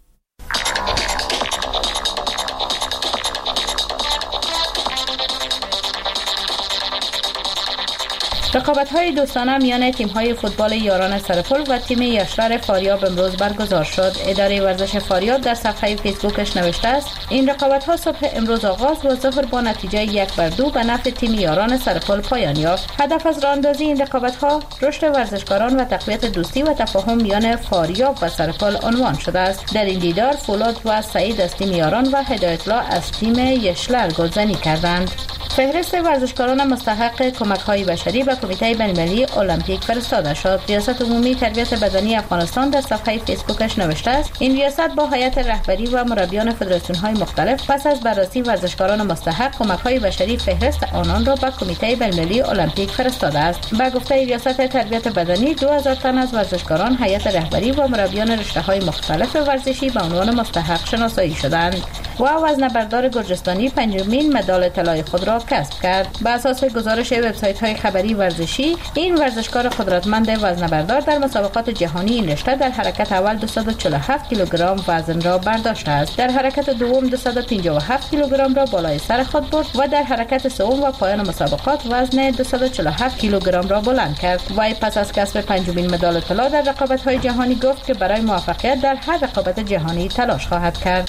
رقابت‌های دوستانه میان تیم‌های فوتبال یاران سرپل و تیم یشلر فاریاب امروز برگزار شد. اداره ورزش فاریاب در صفحه فیسبوکش نوشته است این رقابت‌ها صبح امروز آغاز و ظهر با نتیجه 1-2 به نفع تیم یاران سرپل پایان یافت. هدف از راه‌اندازی این رقابت‌ها رشد ورزشکاران و تقویت دوستی و تفاهم میان فاریاب و سرپل عنوان شده است. در این دیدار فولاد و سعید از تیم یاران و هدایت الله از تیم یشلر گلزنی کردند. فهرست ورزشکاران مستحق کمک‌های بشری به کمیته بین‌المللی المپیک فرستاده شد. ریاست عمومی تربیت بدنی افغانستان در صفحه فیسبوکش نوشته است این ریاست با هیئت رهبری و مربیان فدراسیون‌های مختلف پس از بررسی ورزشکاران مستحق کمک‌های بشری فهرست آنان را به کمیته بین‌المللی المپیک فرستاده است. به گفته ریاست تربیت بدنی 2000 تن از ورزشکاران هیئت رهبری و مربیان رشته‌های مختلف ورزشی به عنوان مستحق شناسایی شدند و وزنه‌بردار گرجستانی 5مین مدال طلای خود را کسب کرد. بر اساس گزارش وبسایت‌های خبری ورزشی این ورزشکار قدرتمند وزنه‌بردار در مسابقات جهانی این رشته در حرکت اول 247 کیلوگرم وزن را برداشته است. در حرکت دوم 257 کیلوگرم را بالای سر خود برد و در حرکت سوم و پایان مسابقات وزن 247 کیلوگرم را بلند کرد. وی پس از کسب 5مین مدال طلا در رقابت‌های جهانی گفت که برای موفقیت در هر رقابت جهانی تلاش خواهد کرد.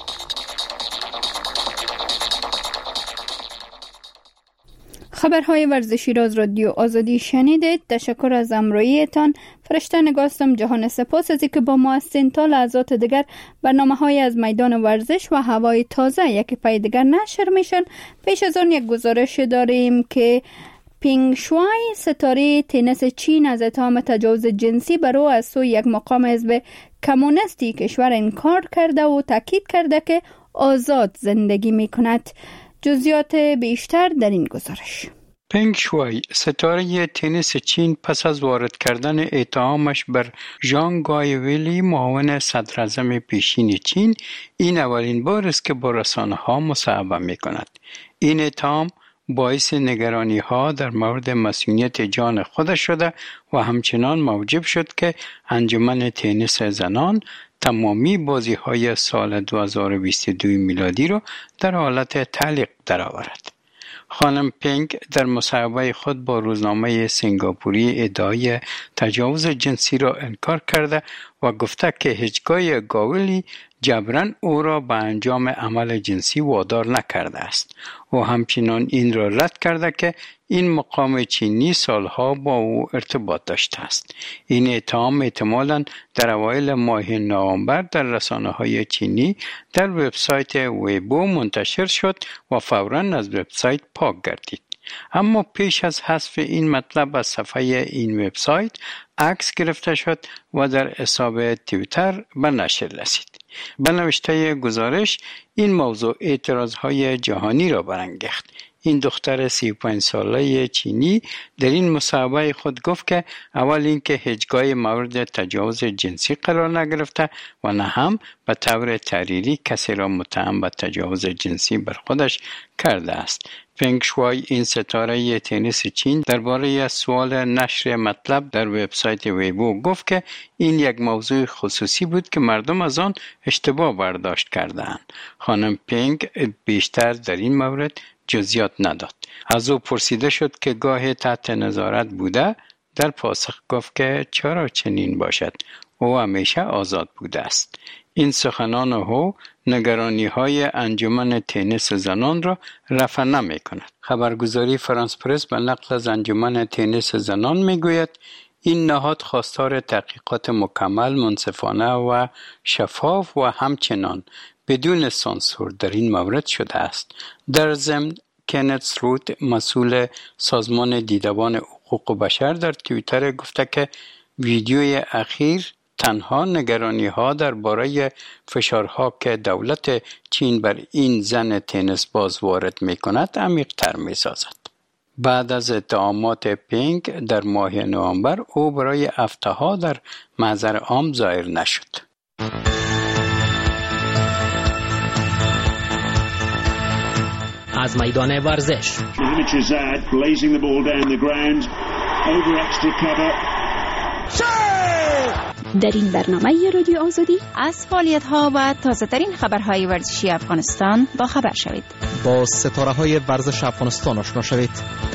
خبرهای ورزشی را از رادیو آزادی شنیدید. تشکر از همراهیتان. فرشته نگاستم. جهان سپاس از اینکه با ما هستین. تا لحظات دیگر برنامه‌های از میدان ورزش و هوای تازه یک پای دیگر نشر میشن. پیش از آن یک گزارش داریم که پینگ شوای ستاره تنیس چین از اتهام تجاوز جنسی بر او از سوی یک مقام حزب کمونیستی کشور انکار کرده و تاکید کرده که آزاد زندگی میکند. جزئیات بیشتر در این گزارش. پنگ شوای ستاره تنیس چین پس از وارد کردن اتهامش بر ژان گایویلی معاون صدر اعظم پیشین چین این اولین بار است که با رسانه‌ها مصاحبه می‌کند. این اتهام باعث نگرانی ها در مورد مسئولیت جان خودش شده و همچنان موجب شد که انجمن تنیس زنان تمامی بازی های سال 2022 میلادی را در حالت تعلیق درآورد. خانم پینگ در مصاحبه خود با روزنامه سنگاپوری ادعای تجاوز جنسی را انکار کرده و گفته که هیچگاه گاولی جبران او را به انجام عمل جنسی وادار نکرده است. او همچنان این را رد کرده که این مقام چینی سالها با او ارتباط داشته است. این اتهام احتمالاً در اوایل ماه نوامبر در رسانه‌های چینی در وبسایت ویبو منتشر شد و فوراً از وبسایت پاک گردید. اما پیش از حذف این مطلب از صفحه این وبسایت عکس گرفته شد و در حساب توییتر به نشر رسید. به نوشته گزارش این موضوع اعتراضهای جهانی را برانگیخت. این دختر 35 ساله چینی در این مصاحبه خود گفت که اول اینکه هیچگاه مورد تجاوز جنسی قرار نگرفته و نه هم به طور تحریری کسی را متهم به تجاوز جنسی بر خودش کرده است. فنگ شوای، این ستاره تنیس چین، درباره سوال نشر مطلب در وبسایت ویبو گفت که این یک موضوع خصوصی بود که مردم از آن اشتباه برداشت کردند. خانم پنگ بیشتر در این مورد جزئیات نداد. از او پرسیده شد که گاه تحت نظارت بوده، در پاسخ گفت که چرا چنین باشد، او همیشه آزاد بوده است. این سخنان او نگرانی‌های انجمن تنیس زنان را رفع نمی‌کند. خبرگزاری فرانس پرس به نقل از انجمن تنیس زنان می‌گوید این نهاد خواستار تحقیقات مکمل، منصفانه و شفاف و همچنان بدون سانسور در این مورد شده است. در ضمن کنت سروت، مسئول سازمان دیدبان حقوق بشر، در توییتر گفته که ویدیوی اخیر تنها نگرانی‌ها درباره فشارها که دولت چین بر این زن تنیس باز وارد می‌کند عمیق‌تر می‌سازد. بعد از اتهامات پینگ در ماه نوامبر او برای هفته‌ها در محضر عام ظاهر نشد. از میدان ورزش در این برنامه رادیو آزادی از فعالیت‌ها و تازه‌ترین خبرهای ورزشی افغانستان با خبر شوید. با ستاره‌های ورزش افغانستان آشنا شوید.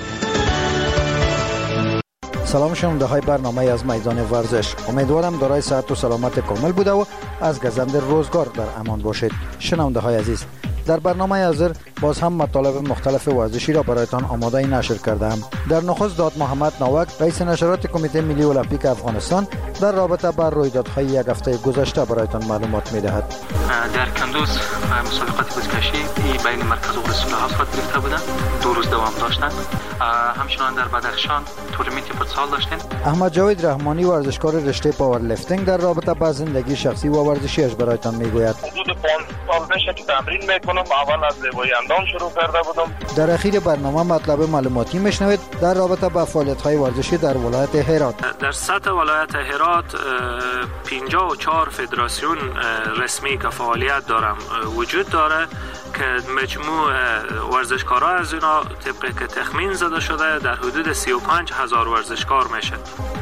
سلام شنونده های برنامه از میدان ورزش. امیدوارم دارای صحت و سلامت کامل بوده و از گزند روزگار در امان باشید. شنونده های عزیز، در برنامه حاضر باز هم مطالب مختلف ورزشی را برایتان آماده نشر کردم. در نخست داد محمد ناوک، رئیس نشرات کمیته ملی المپیک افغانستان، در رابطه با رویدادهای یک هفته گذشته برایتان معلومات می‌دهد. در کندوز مسابقات بزکشی بین مرکز و رسول ها گرفته بودند، 2 روز دوام داشتند. همچنان در بدخشان تورنمنت فوتسال داشتیم. احمد جاوید رحمانی، ورزشکار رشته پاور لیفتینگ، در رابطه با زندگی شخصی و ورزشیش برایتان میگوید. حدود 5 سال میشه که تمرین میکنم. اول از زیبایی اندام شروع کرده بودم. در اخیر برنامه مطلب معلوماتی میشنوید در رابطه با فعالیت‌های ورزشی در ولایت هرات. در سطح ولایت هرات 54 فدراسیون رسمی که فعالیت دارم وجود داره که مجموع ورزشکارها از اینا طبقی که تخمین زده شده در حدود 35,000 ورزشکار میشه.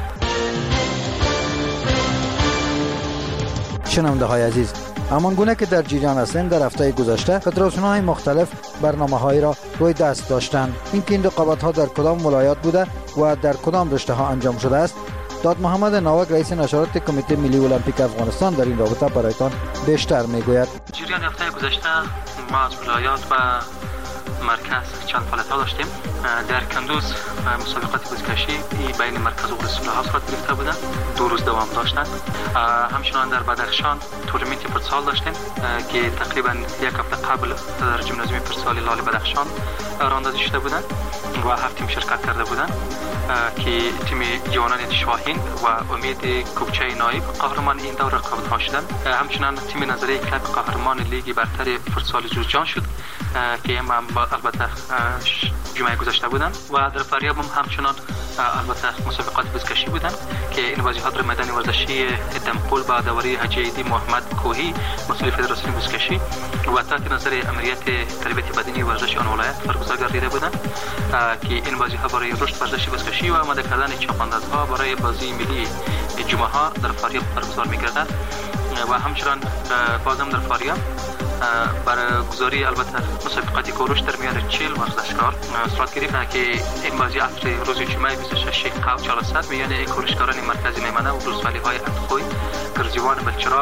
شنونده های عزیز، همان گونه که در جریان هستند، در هفته گذشته فدراسیون‌های مختلف برنامه‌هایی را روی دست داشتند. اینکه این رقابت‌ها در کدام ولایت بوده و در کدام رشته‌ها انجام شده است، داد محمد ناوک، رئیس نشرات کمیته ملی المپیک افغانستان، در این رابطه برایتان بیشتر میگوید. جریان هفته گذشته ما از ولایات و مرکز چند فعالیت‌ها داشتیم. در کندوز مسابقات بزکشی بین مرکز و رسول ها صورت گرفته بودند، 2 روز دوام داشتند. همچنان در بدخشان تورنمنت فوتسال داشتیم که تقریبا یک هفته قبل در ژیمنازیوم فوتسال لال بدخشان راه اندازی شده بودند و 7 تیم شرکت کرده بودند که تیم جوانان شاهین و امید کوبچه نایب قهرمان این دور رقابت‌ها شدند. همچنان تیم نظری کلاب قهرمان لیگ برتر فوتسال جوزجان شد که البته جمعه گذشته بودند و در فاریاب هم همچنان البته مسابقات بزکشی بودند که این بازی‌ها در میدان ورزشی دمقل با داوری حاجی ایدی محمد کوهی مسئول فدراسیون بزکشی و تحت نظر امریت تربیت بدنی ورزش آن ولایت برگزار گردیده بودند که این بازی‌ها برای رشد ورزش بزکشی و آماده کردن چاپاندازها برای بازی ملی جمعه ها در فاریاب برگزار می‌گردد و همچنان بازم در فاریاب برگزاری البته مسابقاتی کوروش در میان 40 ورزشکار صورت گرفت که این بازی عصر روز جمعه 26 قوچالست میان کورشکاران مرکزی میمنه و روزولی های اندخوی، گرزیوان بلچراغ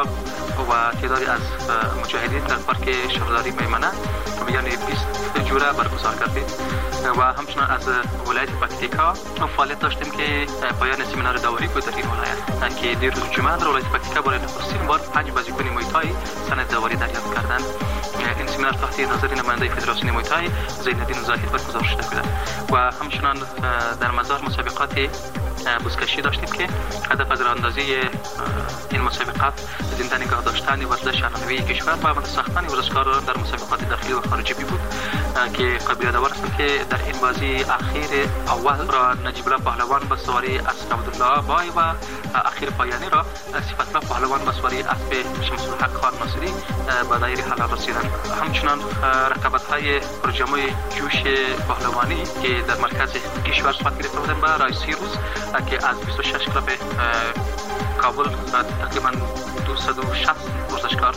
و تعدادی از مجاهدین در پارک شهرداری میمنه یعنی 20 جوره برگزار کردیم و همچنان از ولایت پکتیکا فعالیت داشتیم که پایان سمینار داوری بود در این ولایت که دیروز جمعه در ولایت پکتیکا برای نخستین بار 5 بازیکن موی تای سند داوری دریافت کردند. این سمینار تحت نظر نماینده فدراسیون موی تای زینالدین زاهد برگزار شده بود و همچنان در مزار مسابقات بزکشی داشتیم که هدف از راهاندازی این مسابقات زنده نگاه داشتن ورزش عنعنوی کشور و ساختن ورزشکاران در مسابقات داخلی و خارجی بود که قابل یادآور است که در این بازی اخیر اول را نجیب الله پهلوان به سواری اسب عبدالله بای و اخیر پایانی را صفت الله پهلوان به سواری اسب شمس الحق خان ناصری به دایره حلال رسیدند. همچنان رقابت‌های پرجمعی جوش پهلوانی که در مرکز کشور صورت گرفته بودند به رئیسی روز که از 26 کلاب کابل تقریبا 260 ورزشکار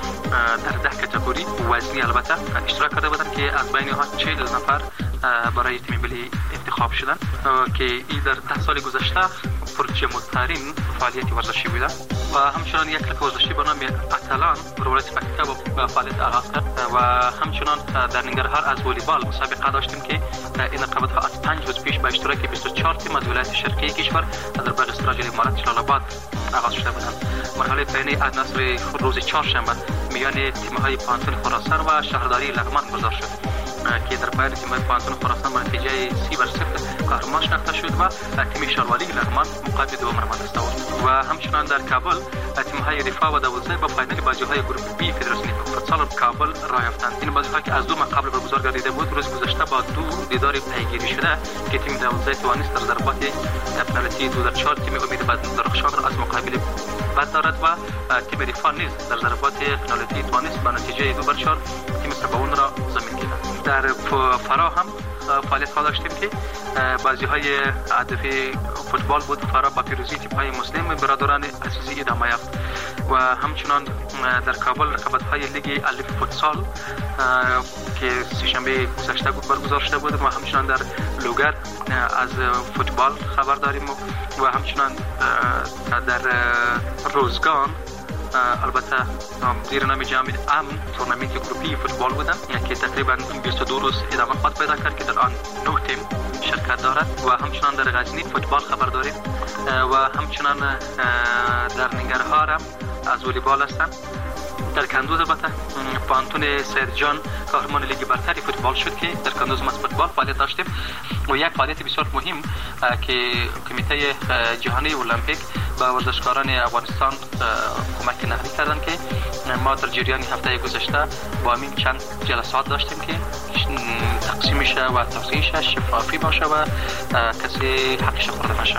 در 10 کاتگوری وزنی البته اشتراک کرده بودند که از بین آنها 40 نفر برای تیم ملی انتخاب شدند که این در 10 سال گذشته پرجمع‌ترین فعالیت ورزشی بوده و همچنان یک کلک ورزشی به نام اتلان در ولایت پکتیکا با فعالیت آغاز کرد و همچنان در ننگرهار از والیبال مسابقه داشتیم که این رقابت‌ها از 5 روز پیش به اشتراک 24 تیم از ولایت شرقی کشور در باغ استراجل امارات جلال آباد آغاز شده بودند. مرحله پایانی النصر روز چهارشنبه میان تیم‌های پانتون خراسان و شهرداری لغمان گذار شد که در پایان تیم پانتون خراسان با نتیجه 30-0 قهرمان شناخته شد و تیم شاروالی لغمان مقابل دوم را دست آورد و همچنان در کابل تیم‌های رفاه و دوازده با فاینال بازی‌های گروه بی فدراسیون فوتسال کابل راه یافتند. این بازی‌ها که از 2 ماه قبل برگزار گردیده بود روز گذشته با 2 دیدار پیگیری شده که تیم دوازده توانست در ضربات پنالتی 2-4 تیم امید بدرخشان را از مقابل بد دارد و تیم رفاه نیز در ضربات پنالتی توانست با نتیجه 2-4 تیم سباون را زمین گیرد. در فرا هم فعالیت ها داشتیم که بازی های هدفی فوتبال بود. فرا با پیروزی تیم های مسلم برادران عزیزی ادامه یافت و همچنان در کابل رقابت های لیگ الف فوتسال که سه‌شنبه گذشته برگزار شده بود و همچنان در لوگر از فوتبال خبر داریم و همچنان در روزگان البته زیر نام جام امن تورنمنت گروپی فوتبال بودن که تقریبا 22 روز ادامه خواهد پیدا کرد که در آن 9 تیم شرکت دارد و همچنان در غزنی فوتبال خبر داریم و همچنان در ننگرهار هم از والیبال هستند. در کندوز البته پانتون سید جان قهرمان لیگ برتری فوتبال شد که در کندوز ما فوتبال فعالیت داشتیم و یک فعالیت بسیار مهم که کمیته جهانی المپیک با ورزشکاران افغانستان کمک نقدی کردند که ما در جریان هفته گذشته با همین چند جلسات داشتیم که تقسیمش و توزیعش شفافی باشه و کسی حقش خورده نشه.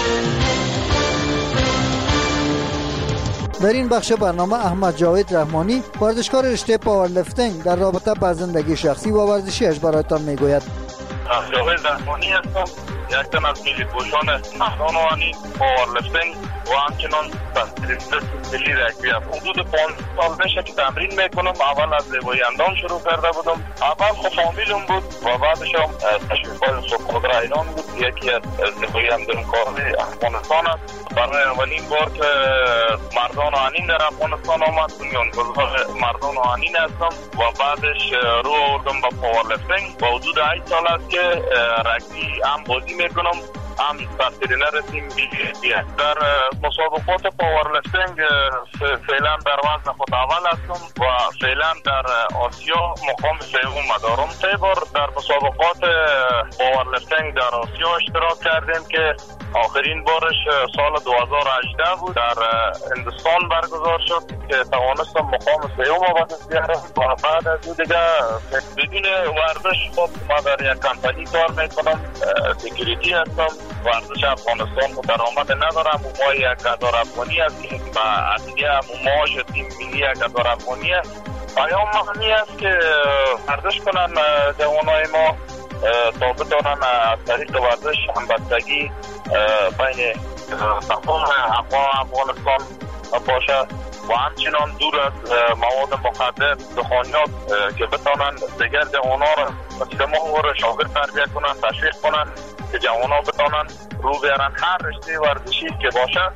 در این بخش برنامه احمد جاوید رحمانی ورزشکار رشته پاورلیفتینگ در رابطه با زندگی شخصی و ورزشیش برایتان میگوید. جاوید رحمانی هستم، یک تن از ملی پوشان مردان وانی پاورلیفتینگ و همچنان ملی رگبی. حدود 5 سال میشه که تمرین میکنم. اول از زیبایی اندام شروع کرده بودم. اول خب فامیلم بود و بعدش هم تشویق‌های سقوط ایران بود. یکی از زیبایی اندام کاری افغانستان است. برای اولین بار که مردان آنین در افغانستان آمد بنیانگذار مردان آنین هستم و بعدش رو آوردم با پاورلیفتینگ. با حدود 8 سال است که رگبی هم بازی میکنم، هم سرترینر تیم BBFB. در مسابقات پاورلیفتینگ فعلا در وزن خود اول هستم و فعلا در آسیا مقام سوم دارم. 3 بار در مسابقات پاورلیفتینگ در آسیا اشتراک کردیم که آخرین بارش سال 2018 بود در هندوستان برگزار شد که توانستم مقام سوم به دست بیارم و بعد از اون دیگه بدون ورزش خب ما در یک کمپانی کار میکنم، سکیوریتی هستم. ورزش افغانستان درآمد ندارم و ما یک هزار افغانی هستیم و عدیه معاش تیم ملی 1000 افغانی است. پیام معنی است که ورزش کنن جوانای ما تا بتانن از طریق ورزش همبستگی بین تمام افغانستان باشه و همچنان دور از مواد مخدر دخانیات که بتانن دیگر جوانا را مثل ما را شاگرد تربیت کنن، تشویق کنن که جوانا بتانن رو بیارن هر رشته ورزشی که باشه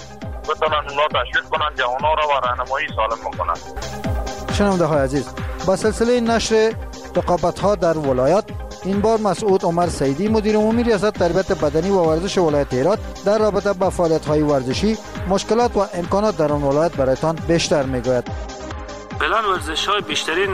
بتونن اونا تشویق کنن جوانان را و راهنمایی سالم بکنن. شنونده های عزیز، با سلسله نشر رقابت ها در ولایت، این بار مسعود عمر سیدی مدیر عمومی ریاست تربیت بدنی و ورزش ولایت هرات در رابطه با فعالیت های ورزشی، مشکلات و امکانات در آن ولایت برایتان بیشتر میگوید. پلان ورزش های بیشترین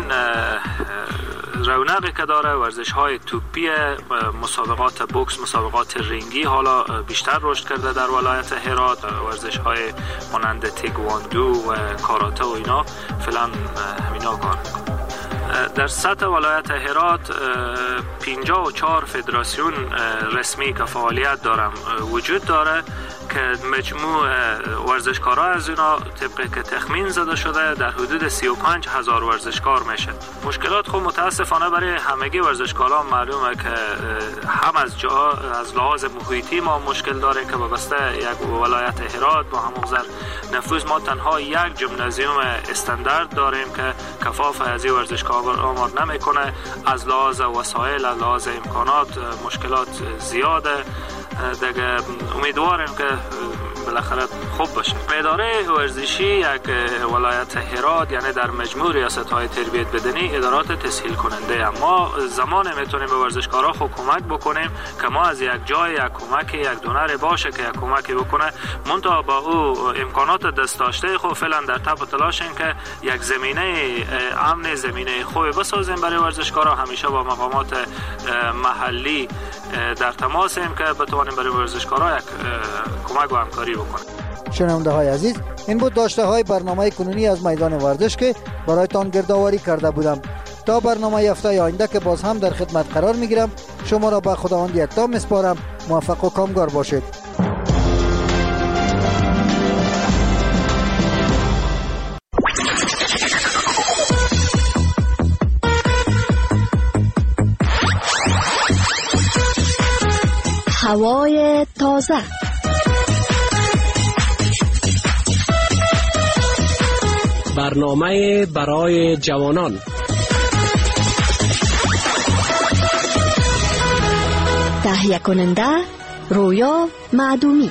رونقی که داره ورزش های توپی، مسابقات بوکس، مسابقات رینگی حالا بیشتر رشد کرده در ولایت هرات. ورزش های مانند تکواندو و کاراته و اینا فعلا همینا کار میکنه. در سطح ولایت هرات 54 فدراسیون رسمی که فعالیت دارم وجود داره که مجموع ورزشکارا از اینا طبقی که تخمین زده شده در حدود 35,000 ورزشکار میشه. مشکلات خب متاسفانه برای همگی ورزشکاران معلومه که هم از لحاظ محیطی ما مشکل داره که وابسته یک ولایت هرات با همون نفوذ ما تنها یک ژیمنازیوم استاندارد داریم که کفاف از این ورزشکار آمار نمیکنه. از لحاظ وسایل، از لحاظ امکانات مشکلات زیاده دیگه. امیدواریم که بالاخره خوب باشه. اداره ورزشی یک ولایت هرات یعنی در مجموع ریاست‌های تربیت بدنی ادارات تسهیل کننده، اما زمان میتونیم به ورزشکارا خود کمک بکنیم که ما از یک جای یک کمک، یک دونر باشه که یک کمکی بکنه، منتها با او امکانات دست داشته خود فعلا در تپ و تلاشیم که یک زمینه امن، زمینه خوبی بسازیم برای ورزشکارا. همیشه با مقامات محلی در تماسیم که بتوانیم برای ورزشکارا یک کمک و همکاری بکنیم. شنونده های عزیز، این بود داشته های برنامه کنونی از میدان ورزش که برایتان گردآوری کرده بودم. تا برنامه هفته آینده که باز هم در خدمت قرار میگیرم، شما را به خداوند یکتا میسپارم. موفق و کامگار باشید. هوای تازه، برنامه برای جوانان، تهیه کننده رویا معدومی.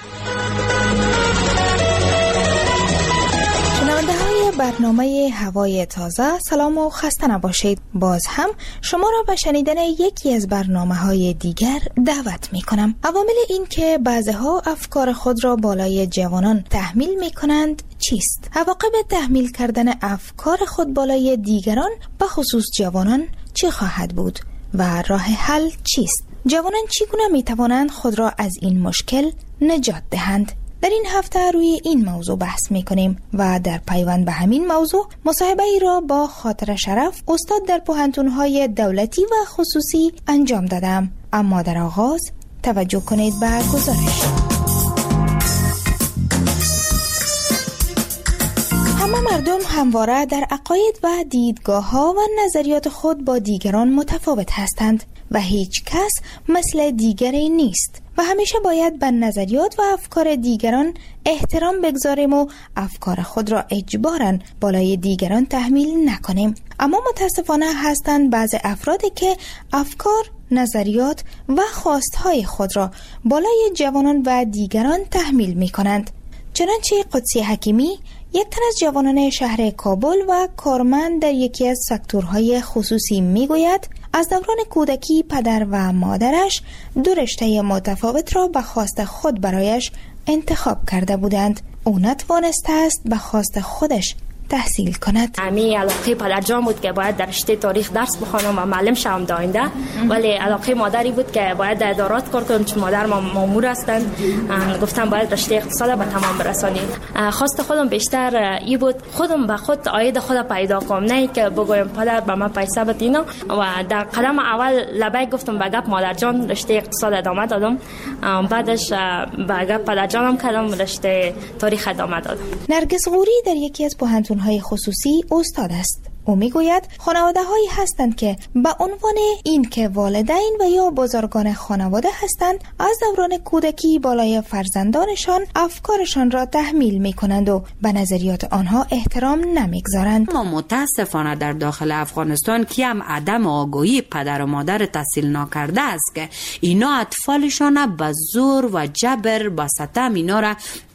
برنامه هوای تازه، سلام و خسته نباشید. باز هم شما را به شنیدن یکی از برنامه‌های دیگر دعوت می‌کنم. عوامل این که بعضی‌ها افکار خود را بالای جوانان تحمیل می‌کنند چیست؟ عواقب تحمیل کردن افکار خود بالای دیگران به خصوص جوانان چه خواهد بود و راه حل چیست؟ جوانان چگونه می‌توانند خود را از این مشکل نجات دهند؟ در این هفته روی این موضوع بحث می‌کنیم و در پیوند به همین موضوع مصاحبه ای را با خاطر شرف، استاد در پوهنتون‌های دولتی و خصوصی انجام دادم. اما در آغاز توجه کنید به گزارش. همه مردم همواره در عقاید و دیدگاه‌ها و نظریات خود با دیگران متفاوت هستند و هیچ کس مثل دیگری نیست و همیشه باید به نظریات و افکار دیگران احترام بگذاریم و افکار خود را اجباراً بالای دیگران تحمیل نکنیم. اما متاسفانه هستند بعض افرادی که افکار، نظریات و خواستهای خود را بالای جوانان و دیگران تحمیل می کنند. چنانچه قدسی حکیمی، یک تن از جوانان شهر کابل و کارمند در یکی از سکتورهای خصوصی میگوید از دوران کودکی پدر و مادرش دو رشته متفاوت را به خواست خود برایش انتخاب کرده بودند. او نتوانسته است به خواست خودش تحصیل کند. امی علاقه پدرجان بود که باید در رشته تاریخ درس بخوانم و معلم شوم داینده، ولی علاقه مادری بود که باید در ادارات کار کنم چون مادر مامور هستند. گفتم باید رشته اقتصاد به تمام برسانیم. خواست خودم بیشتر ای بود خودم به خود عاید خود پیدا کنم، نه که بگویم پدر به من پیسه بده اینا. و در قدم اول لبیک گفتم به گپ مادرجان رشته اقتصاد ادامه دادم، بعدش به گپ پدرجانم کردم رشته تاریخ ادامه دادم. نرگس غوری در یکی از پوهنتون‌های خصوصی استاد است. او میگوید خانواده‌هایی هستند که به عنوان این که والدین و یا بزرگان خانواده هستند از دوران کودکی بالای فرزندانشان افکارشان را تحمیل می‌کنند و به نظریات آنها احترام نمی‌گذارند. ما متاسفانه در داخل افغانستان که هم عدم آگاهی پدر و مادر تحصیل ناکرده است که اینا اطفالشان به زور و جبر با ستم اینا را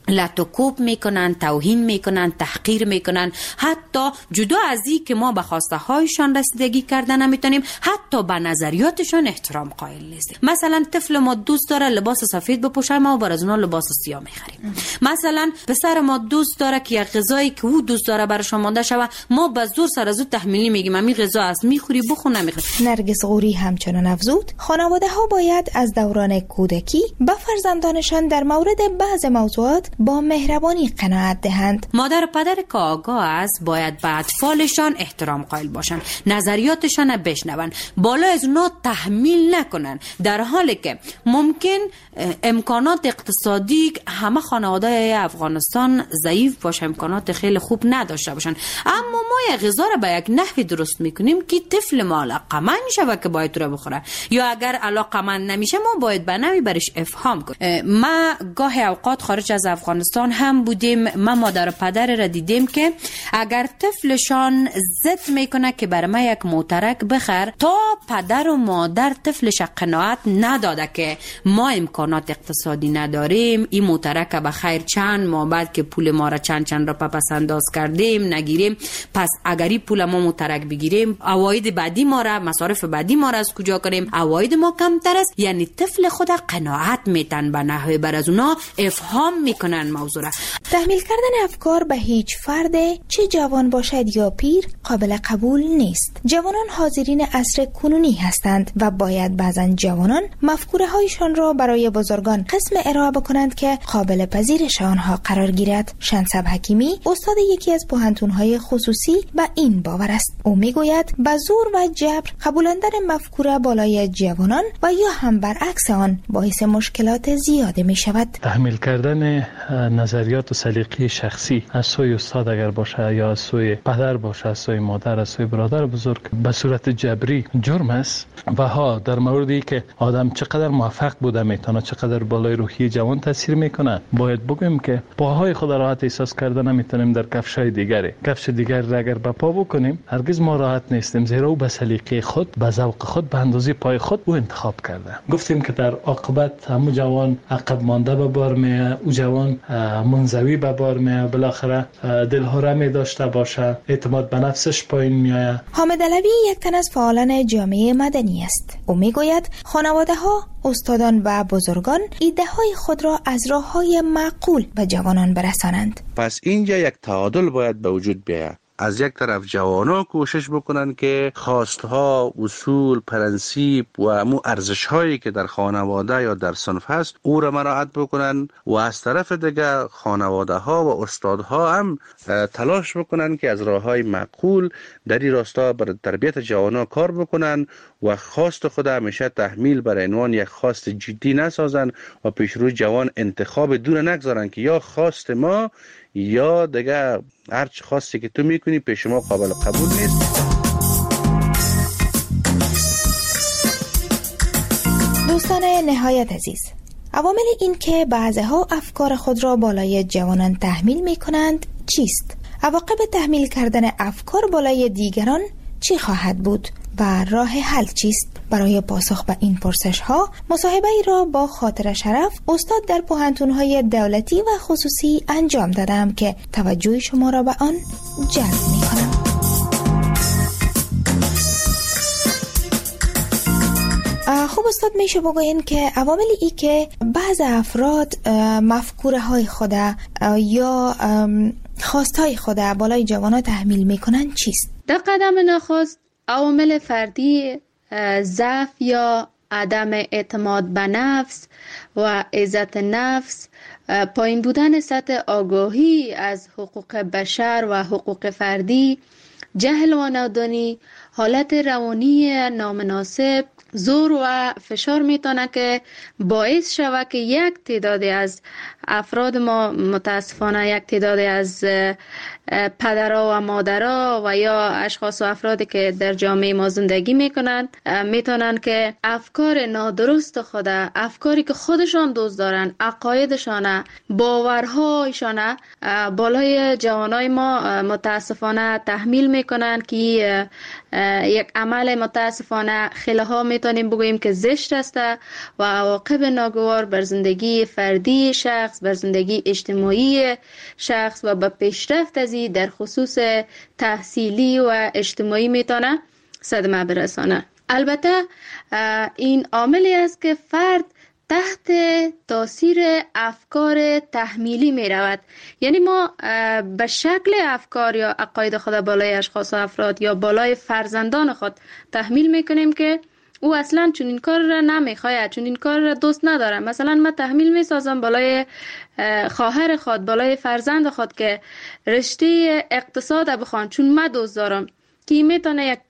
لط و کوب میکنن، توهین میکنن، تحقیر میکنن. حتی جدا از این که ما به خواسته هایشان رسیدگی کردن نمیتونیم، حتی به نظریاتشان احترام قائل نیستیم. مثلا طفل ما دوست داره لباس سفید بپوشه، ما برای اونها لباس سیاه میخریم. مثلا پسر ما دوست داره که یک غذایی که او دوست داره برای شما مانده شوه، ما به زور سر از او تحمیلی میگیم این غذا است، میخوری بخور نمیخوری. نرگس غوری همچنان افزود خانواده ها باید از دوران کودکی به فرزندانشان در مورد بعض موضوعات با مهربانی قناعت دهند. مادر و پدر که آگاه است باید به اطفالشان احترام قائل باشند، نظریاتشان بشنون، بالا از اونا تحمیل نکنن، در حالی که ممکن امکانات اقتصادی همه خانواده افغانستان ضعیف باشه، امکانات خیلی خوب نداشته باشن، اما ما یک غذا را به یک نحوی درست میکنیم که طفل ما علاقه‌مند میشه که باید رو بخوره، یا اگر علاقه‌مند نمیشه ما باید به نحوی برش افهام کنیم. ما گاهی اوقات خارج از افغانستان هم بودیم، ما مادر و پدر را دیدیم که اگر طفلشان ضد میکنه که برای ما یک موترک بخر، تا پدر و مادر طفلش قناعت نداده که ما امکانات اقتصادی نداریم، این موترک به خیر چند ماه بعد که پول ما را چند را پس انداز کردیم نگیریم، پس اگر این پول ما موترک بگیریم عواید بعدی ما را، مصارف بعدی ما را از کجا کنیم؟ عواید ما کمتر است. یعنی طفل خود قناعت میتن به نحوه بر از اونا افهام میکنن موضوع را. تحمیل کردن افکار به هیچ فرد، چه جوان باشد یا پیر، قابل قبول نیست. جوانان حاضرین عصر کنونی هستند و باید بعضا جوانان مفکوره هایشان را برای بزرگان قسم ارائه بکنند که قابل پذیرش آنها قرار گیرد. شنسب حکیمی استاد یکی از پوهنتون‌های خصوصی به این باور است. او میگوید به زور و جبر قبولاندن مفکوره بالای جوانان و یا هم برعکس آن باعث مشکلات زیاده می شود. تحمیل کردن نظریات و سلیقه شخصی از سوی استاد اگر باشه یا از سوی پدر باشه، از سوی مادر، از سوی برادر بزرگ، به صورت جبری جرم است. و ها در موردی که آدم چقدر موفق بوده میتونه چقدر بالای روحی جوان تاثیر میکنه، باید بگویم که پاهای خود راحت احساس کرده نمیتونیم در کفشای دیگری. کفش دیگر را اگر به پا بکنیم هرگز ما راحت نیستیم، زیرا او به سلیقه خود، به ذوق خود، به اندازه پای خود او انتخاب کرده. گفتیم که در عاقبت همو جوان عقب مانده به بار میه، او جوان منزوی به بار میه، بالاخره دلهره داشته باشه، اعتماد به نفسش پایین میآید. حامد علوی یک تن از فعالان جامعه مدنی است. او میگوید خانواده ها، استادان و بزرگان ایده های خود را از راه های معقول به جوانان برسانند. پس اینجا یک تعادل باید به وجود بیاید. از یک طرف جوانا کوشش بکنن که خواستها، اصول، پرنسیپ و امو ارزش‌هایی که در خانواده یا در صنف هست او را مراعات بکنن، و از طرف دیگه خانواده ها و استادها هم تلاش بکنن که از راه‌های معقول در این راستا بر تربیت جوانا کار بکنن و خواست خود همیشه تحمیل بر عنوان یک خواست جدی نسازن و پیش روی جوان انتخاب دور نگذارن که یا خواست ما یا دیگه هر چی خواستی که تو میکنی پیش ما قابل قبول نیست. دوستان نهایت عزیز، عوامل این که بعضها افکار خود را بالای جوانان تحمیل میکنند چیست؟ عواقب تحمیل کردن افکار بالای دیگران چی خواهد بود و راه حل چیست؟ برای پاسخ به این پرسش ها مصاحبه ای را با خاطر شرف، استاد در پوهنتون‌های دولتی و خصوصی انجام دادم که توجه شما را به آن جلب می‌کنم. خوب استاد، میشه بگوین که عوامل ای که بعض افراد مفکوره های خود یا خواست های خود بالای جوانان تحمیل میکنن چیست؟ در قدم نخست عوامل فردی، ضعف یا عدم اعتماد به نفس و عزت نفس، پایین بودن سطح آگاهی از حقوق بشر و حقوق فردی، جهل و نادانی، حالت روانی نامناسب، زور و فشار میتونه که باعث شوه که یک تعدادی از افراد ما، متاسفانه یک تعدادی از پدرها و مادرها و یا اشخاص و افرادی که در جامعه ما زندگی میکنن میتونن که افکار نادرست خود، افکاری که خودشان دوست دارن، عقایدشان، باورهایشان بالای جوانای ما متاسفانه تحمیل میکنن که یک عمل متاسفانه خیلی ها میتونیم بگوییم که زشت است و عواقب ناگوار بر زندگی فردی شخص شخص، بر زندگی اجتماعی شخص و به پیشرفت ازی در خصوص تحصیلی و اجتماعی میتونه صدمه برسانه. البته این عاملی است که فرد تحت تاثیر افکار تحمیلی می رود. یعنی ما به شکل افکار یا عقاید خود بالای اشخاص و افراد یا بالای فرزندان خود تحمیل می کنیم که او اصلا چون این کار را نمیخواید، چون این کار را دوست نداره. مثلا من تحمیل می سازم بالای خواهر خود، بالای فرزند خود که رشته اقتصاد بخوان چون من دوست دارم، که میتونه یک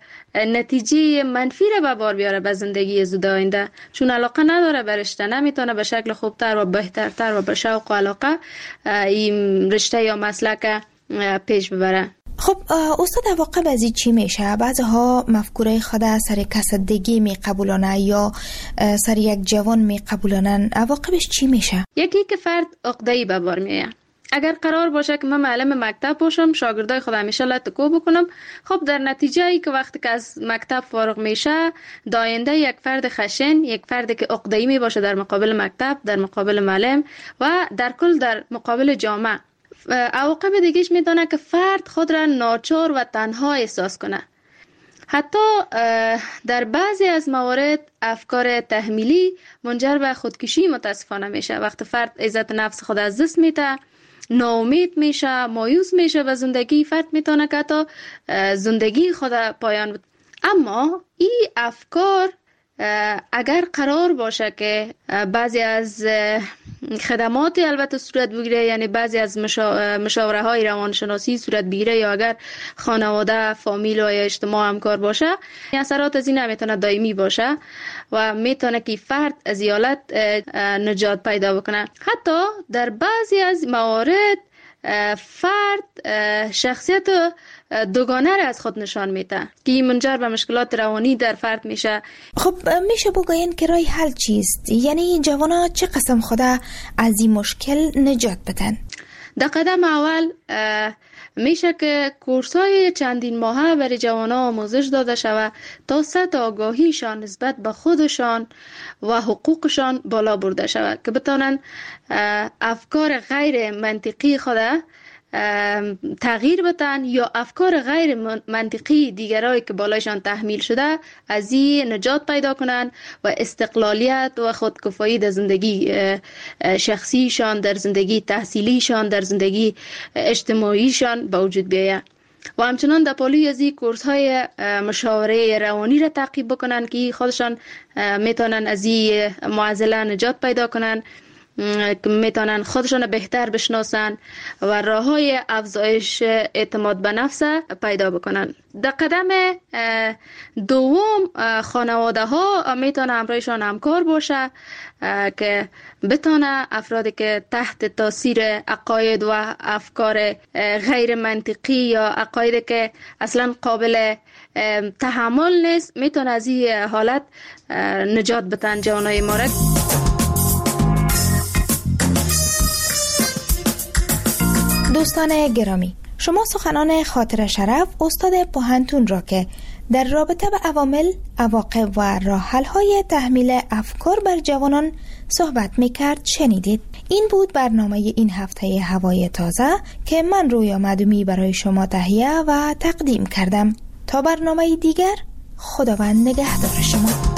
نتیجه منفی را به بار بیاره به زندگی زود آینده، چون علاقه نداره به رشته، نمیتونه به شکل خوبتر و بهترتر و به شوق و علاقه این رشته یا مسلک پیش ببره. خب استاد، واقع بعضی چی میشه؟ بعضها مفکوره خود سر کسدگی میقبولانه یا سر یک جوان میقبولانن، واقعش چی میشه؟ یکی که فرد عقده‌ای به بار میاره. اگر قرار باشه که من معلم مکتب باشم، شاگردای خود همیشه لطکو بکنم، خب در نتیجه ای که وقتی که از مکتب فارغ میشه، داینده یک فرد خشن، یک فردی که عقده‌ای می باشه در مقابل مکتب، در مقابل معلم و در کل در مقابل جامعه. عواقب دیگهش میدونه که فرد خود را ناچار و تنها احساس کنه. حتی در بعضی از موارد افکار تحمیلی منجر به خودکشی متاسفانه میشه. وقتی فرد عزت نفس خود از دست میده، ناامید میشه، مایوس میشه به زندگی، فرد میتونه که تا زندگی خود پایان بده. اما این افکار اگر قرار باشه که بعضی از خدمات البته صورت بگیره، یعنی بعضی از مشاوره های روانشناسی صورت بگیره، یا اگر خانواده، فامیل و اجتماع همکار باشه، اثرات از این نمیتونه دائمی باشه و میتونه که فرد از این حالت نجات پیدا بکنه. حتی در بعضی از موارد فرد شخصیت دوگانه را از خود نشان میده که منجر به مشکلات روانی در فرد میشه. خب میشه بگوین که راه حل چیست؟ یعنی جوانا چه قسم خدا از این مشکل نجات بدن؟ در قدم اول میشه که کورس‌های چندین ماهه برای جوانا آموزش داده شود تا سطح آگاهیشان نسبت به خودشان و حقوقشان بالا برده شود که بتانن افکار غیر منطقی خود تغییر بدن یا افکار غیر منطقی دیگرایی که بالایشان تحمیل شده از این نجات پیدا کنن و استقلالیت و خودکفایی در زندگی شخصیشان، در زندگی تحصیلیشان، در زندگی اجتماعیشان به وجود بیاید. و همچنان در پالوی از این کورس های مشاوره روانی را تعقیب بکنن که خودشان میتونن از این معضله نجات پیدا کنن، که میتونن خودشون بهتر بشناسن و راه های افزایش اعتماد به نفس پیدا بکنن. در قدم دوم خانواده ها میتونه همراهشان همکار باشه که بتونه افرادی که تحت تاثیر عقاید و افکار غیر منطقی یا عقاید که اصلا قابل تحمل نیست، میتونه از این حالت نجات بدن جوانای ما را. دوستان گرامی، شما سخنان خاطر شرف استاد پوهنتون را که در رابطه به عوامل، عواقب و راه حل‌های تحمیل افکار بر جوانان صحبت می‌کرد شنیدید. این بود برنامه این هفته هوای تازه که من رویا معدومی برای شما تهیه و تقدیم کردم. تا برنامه دیگر، خداوند نگهدار شما.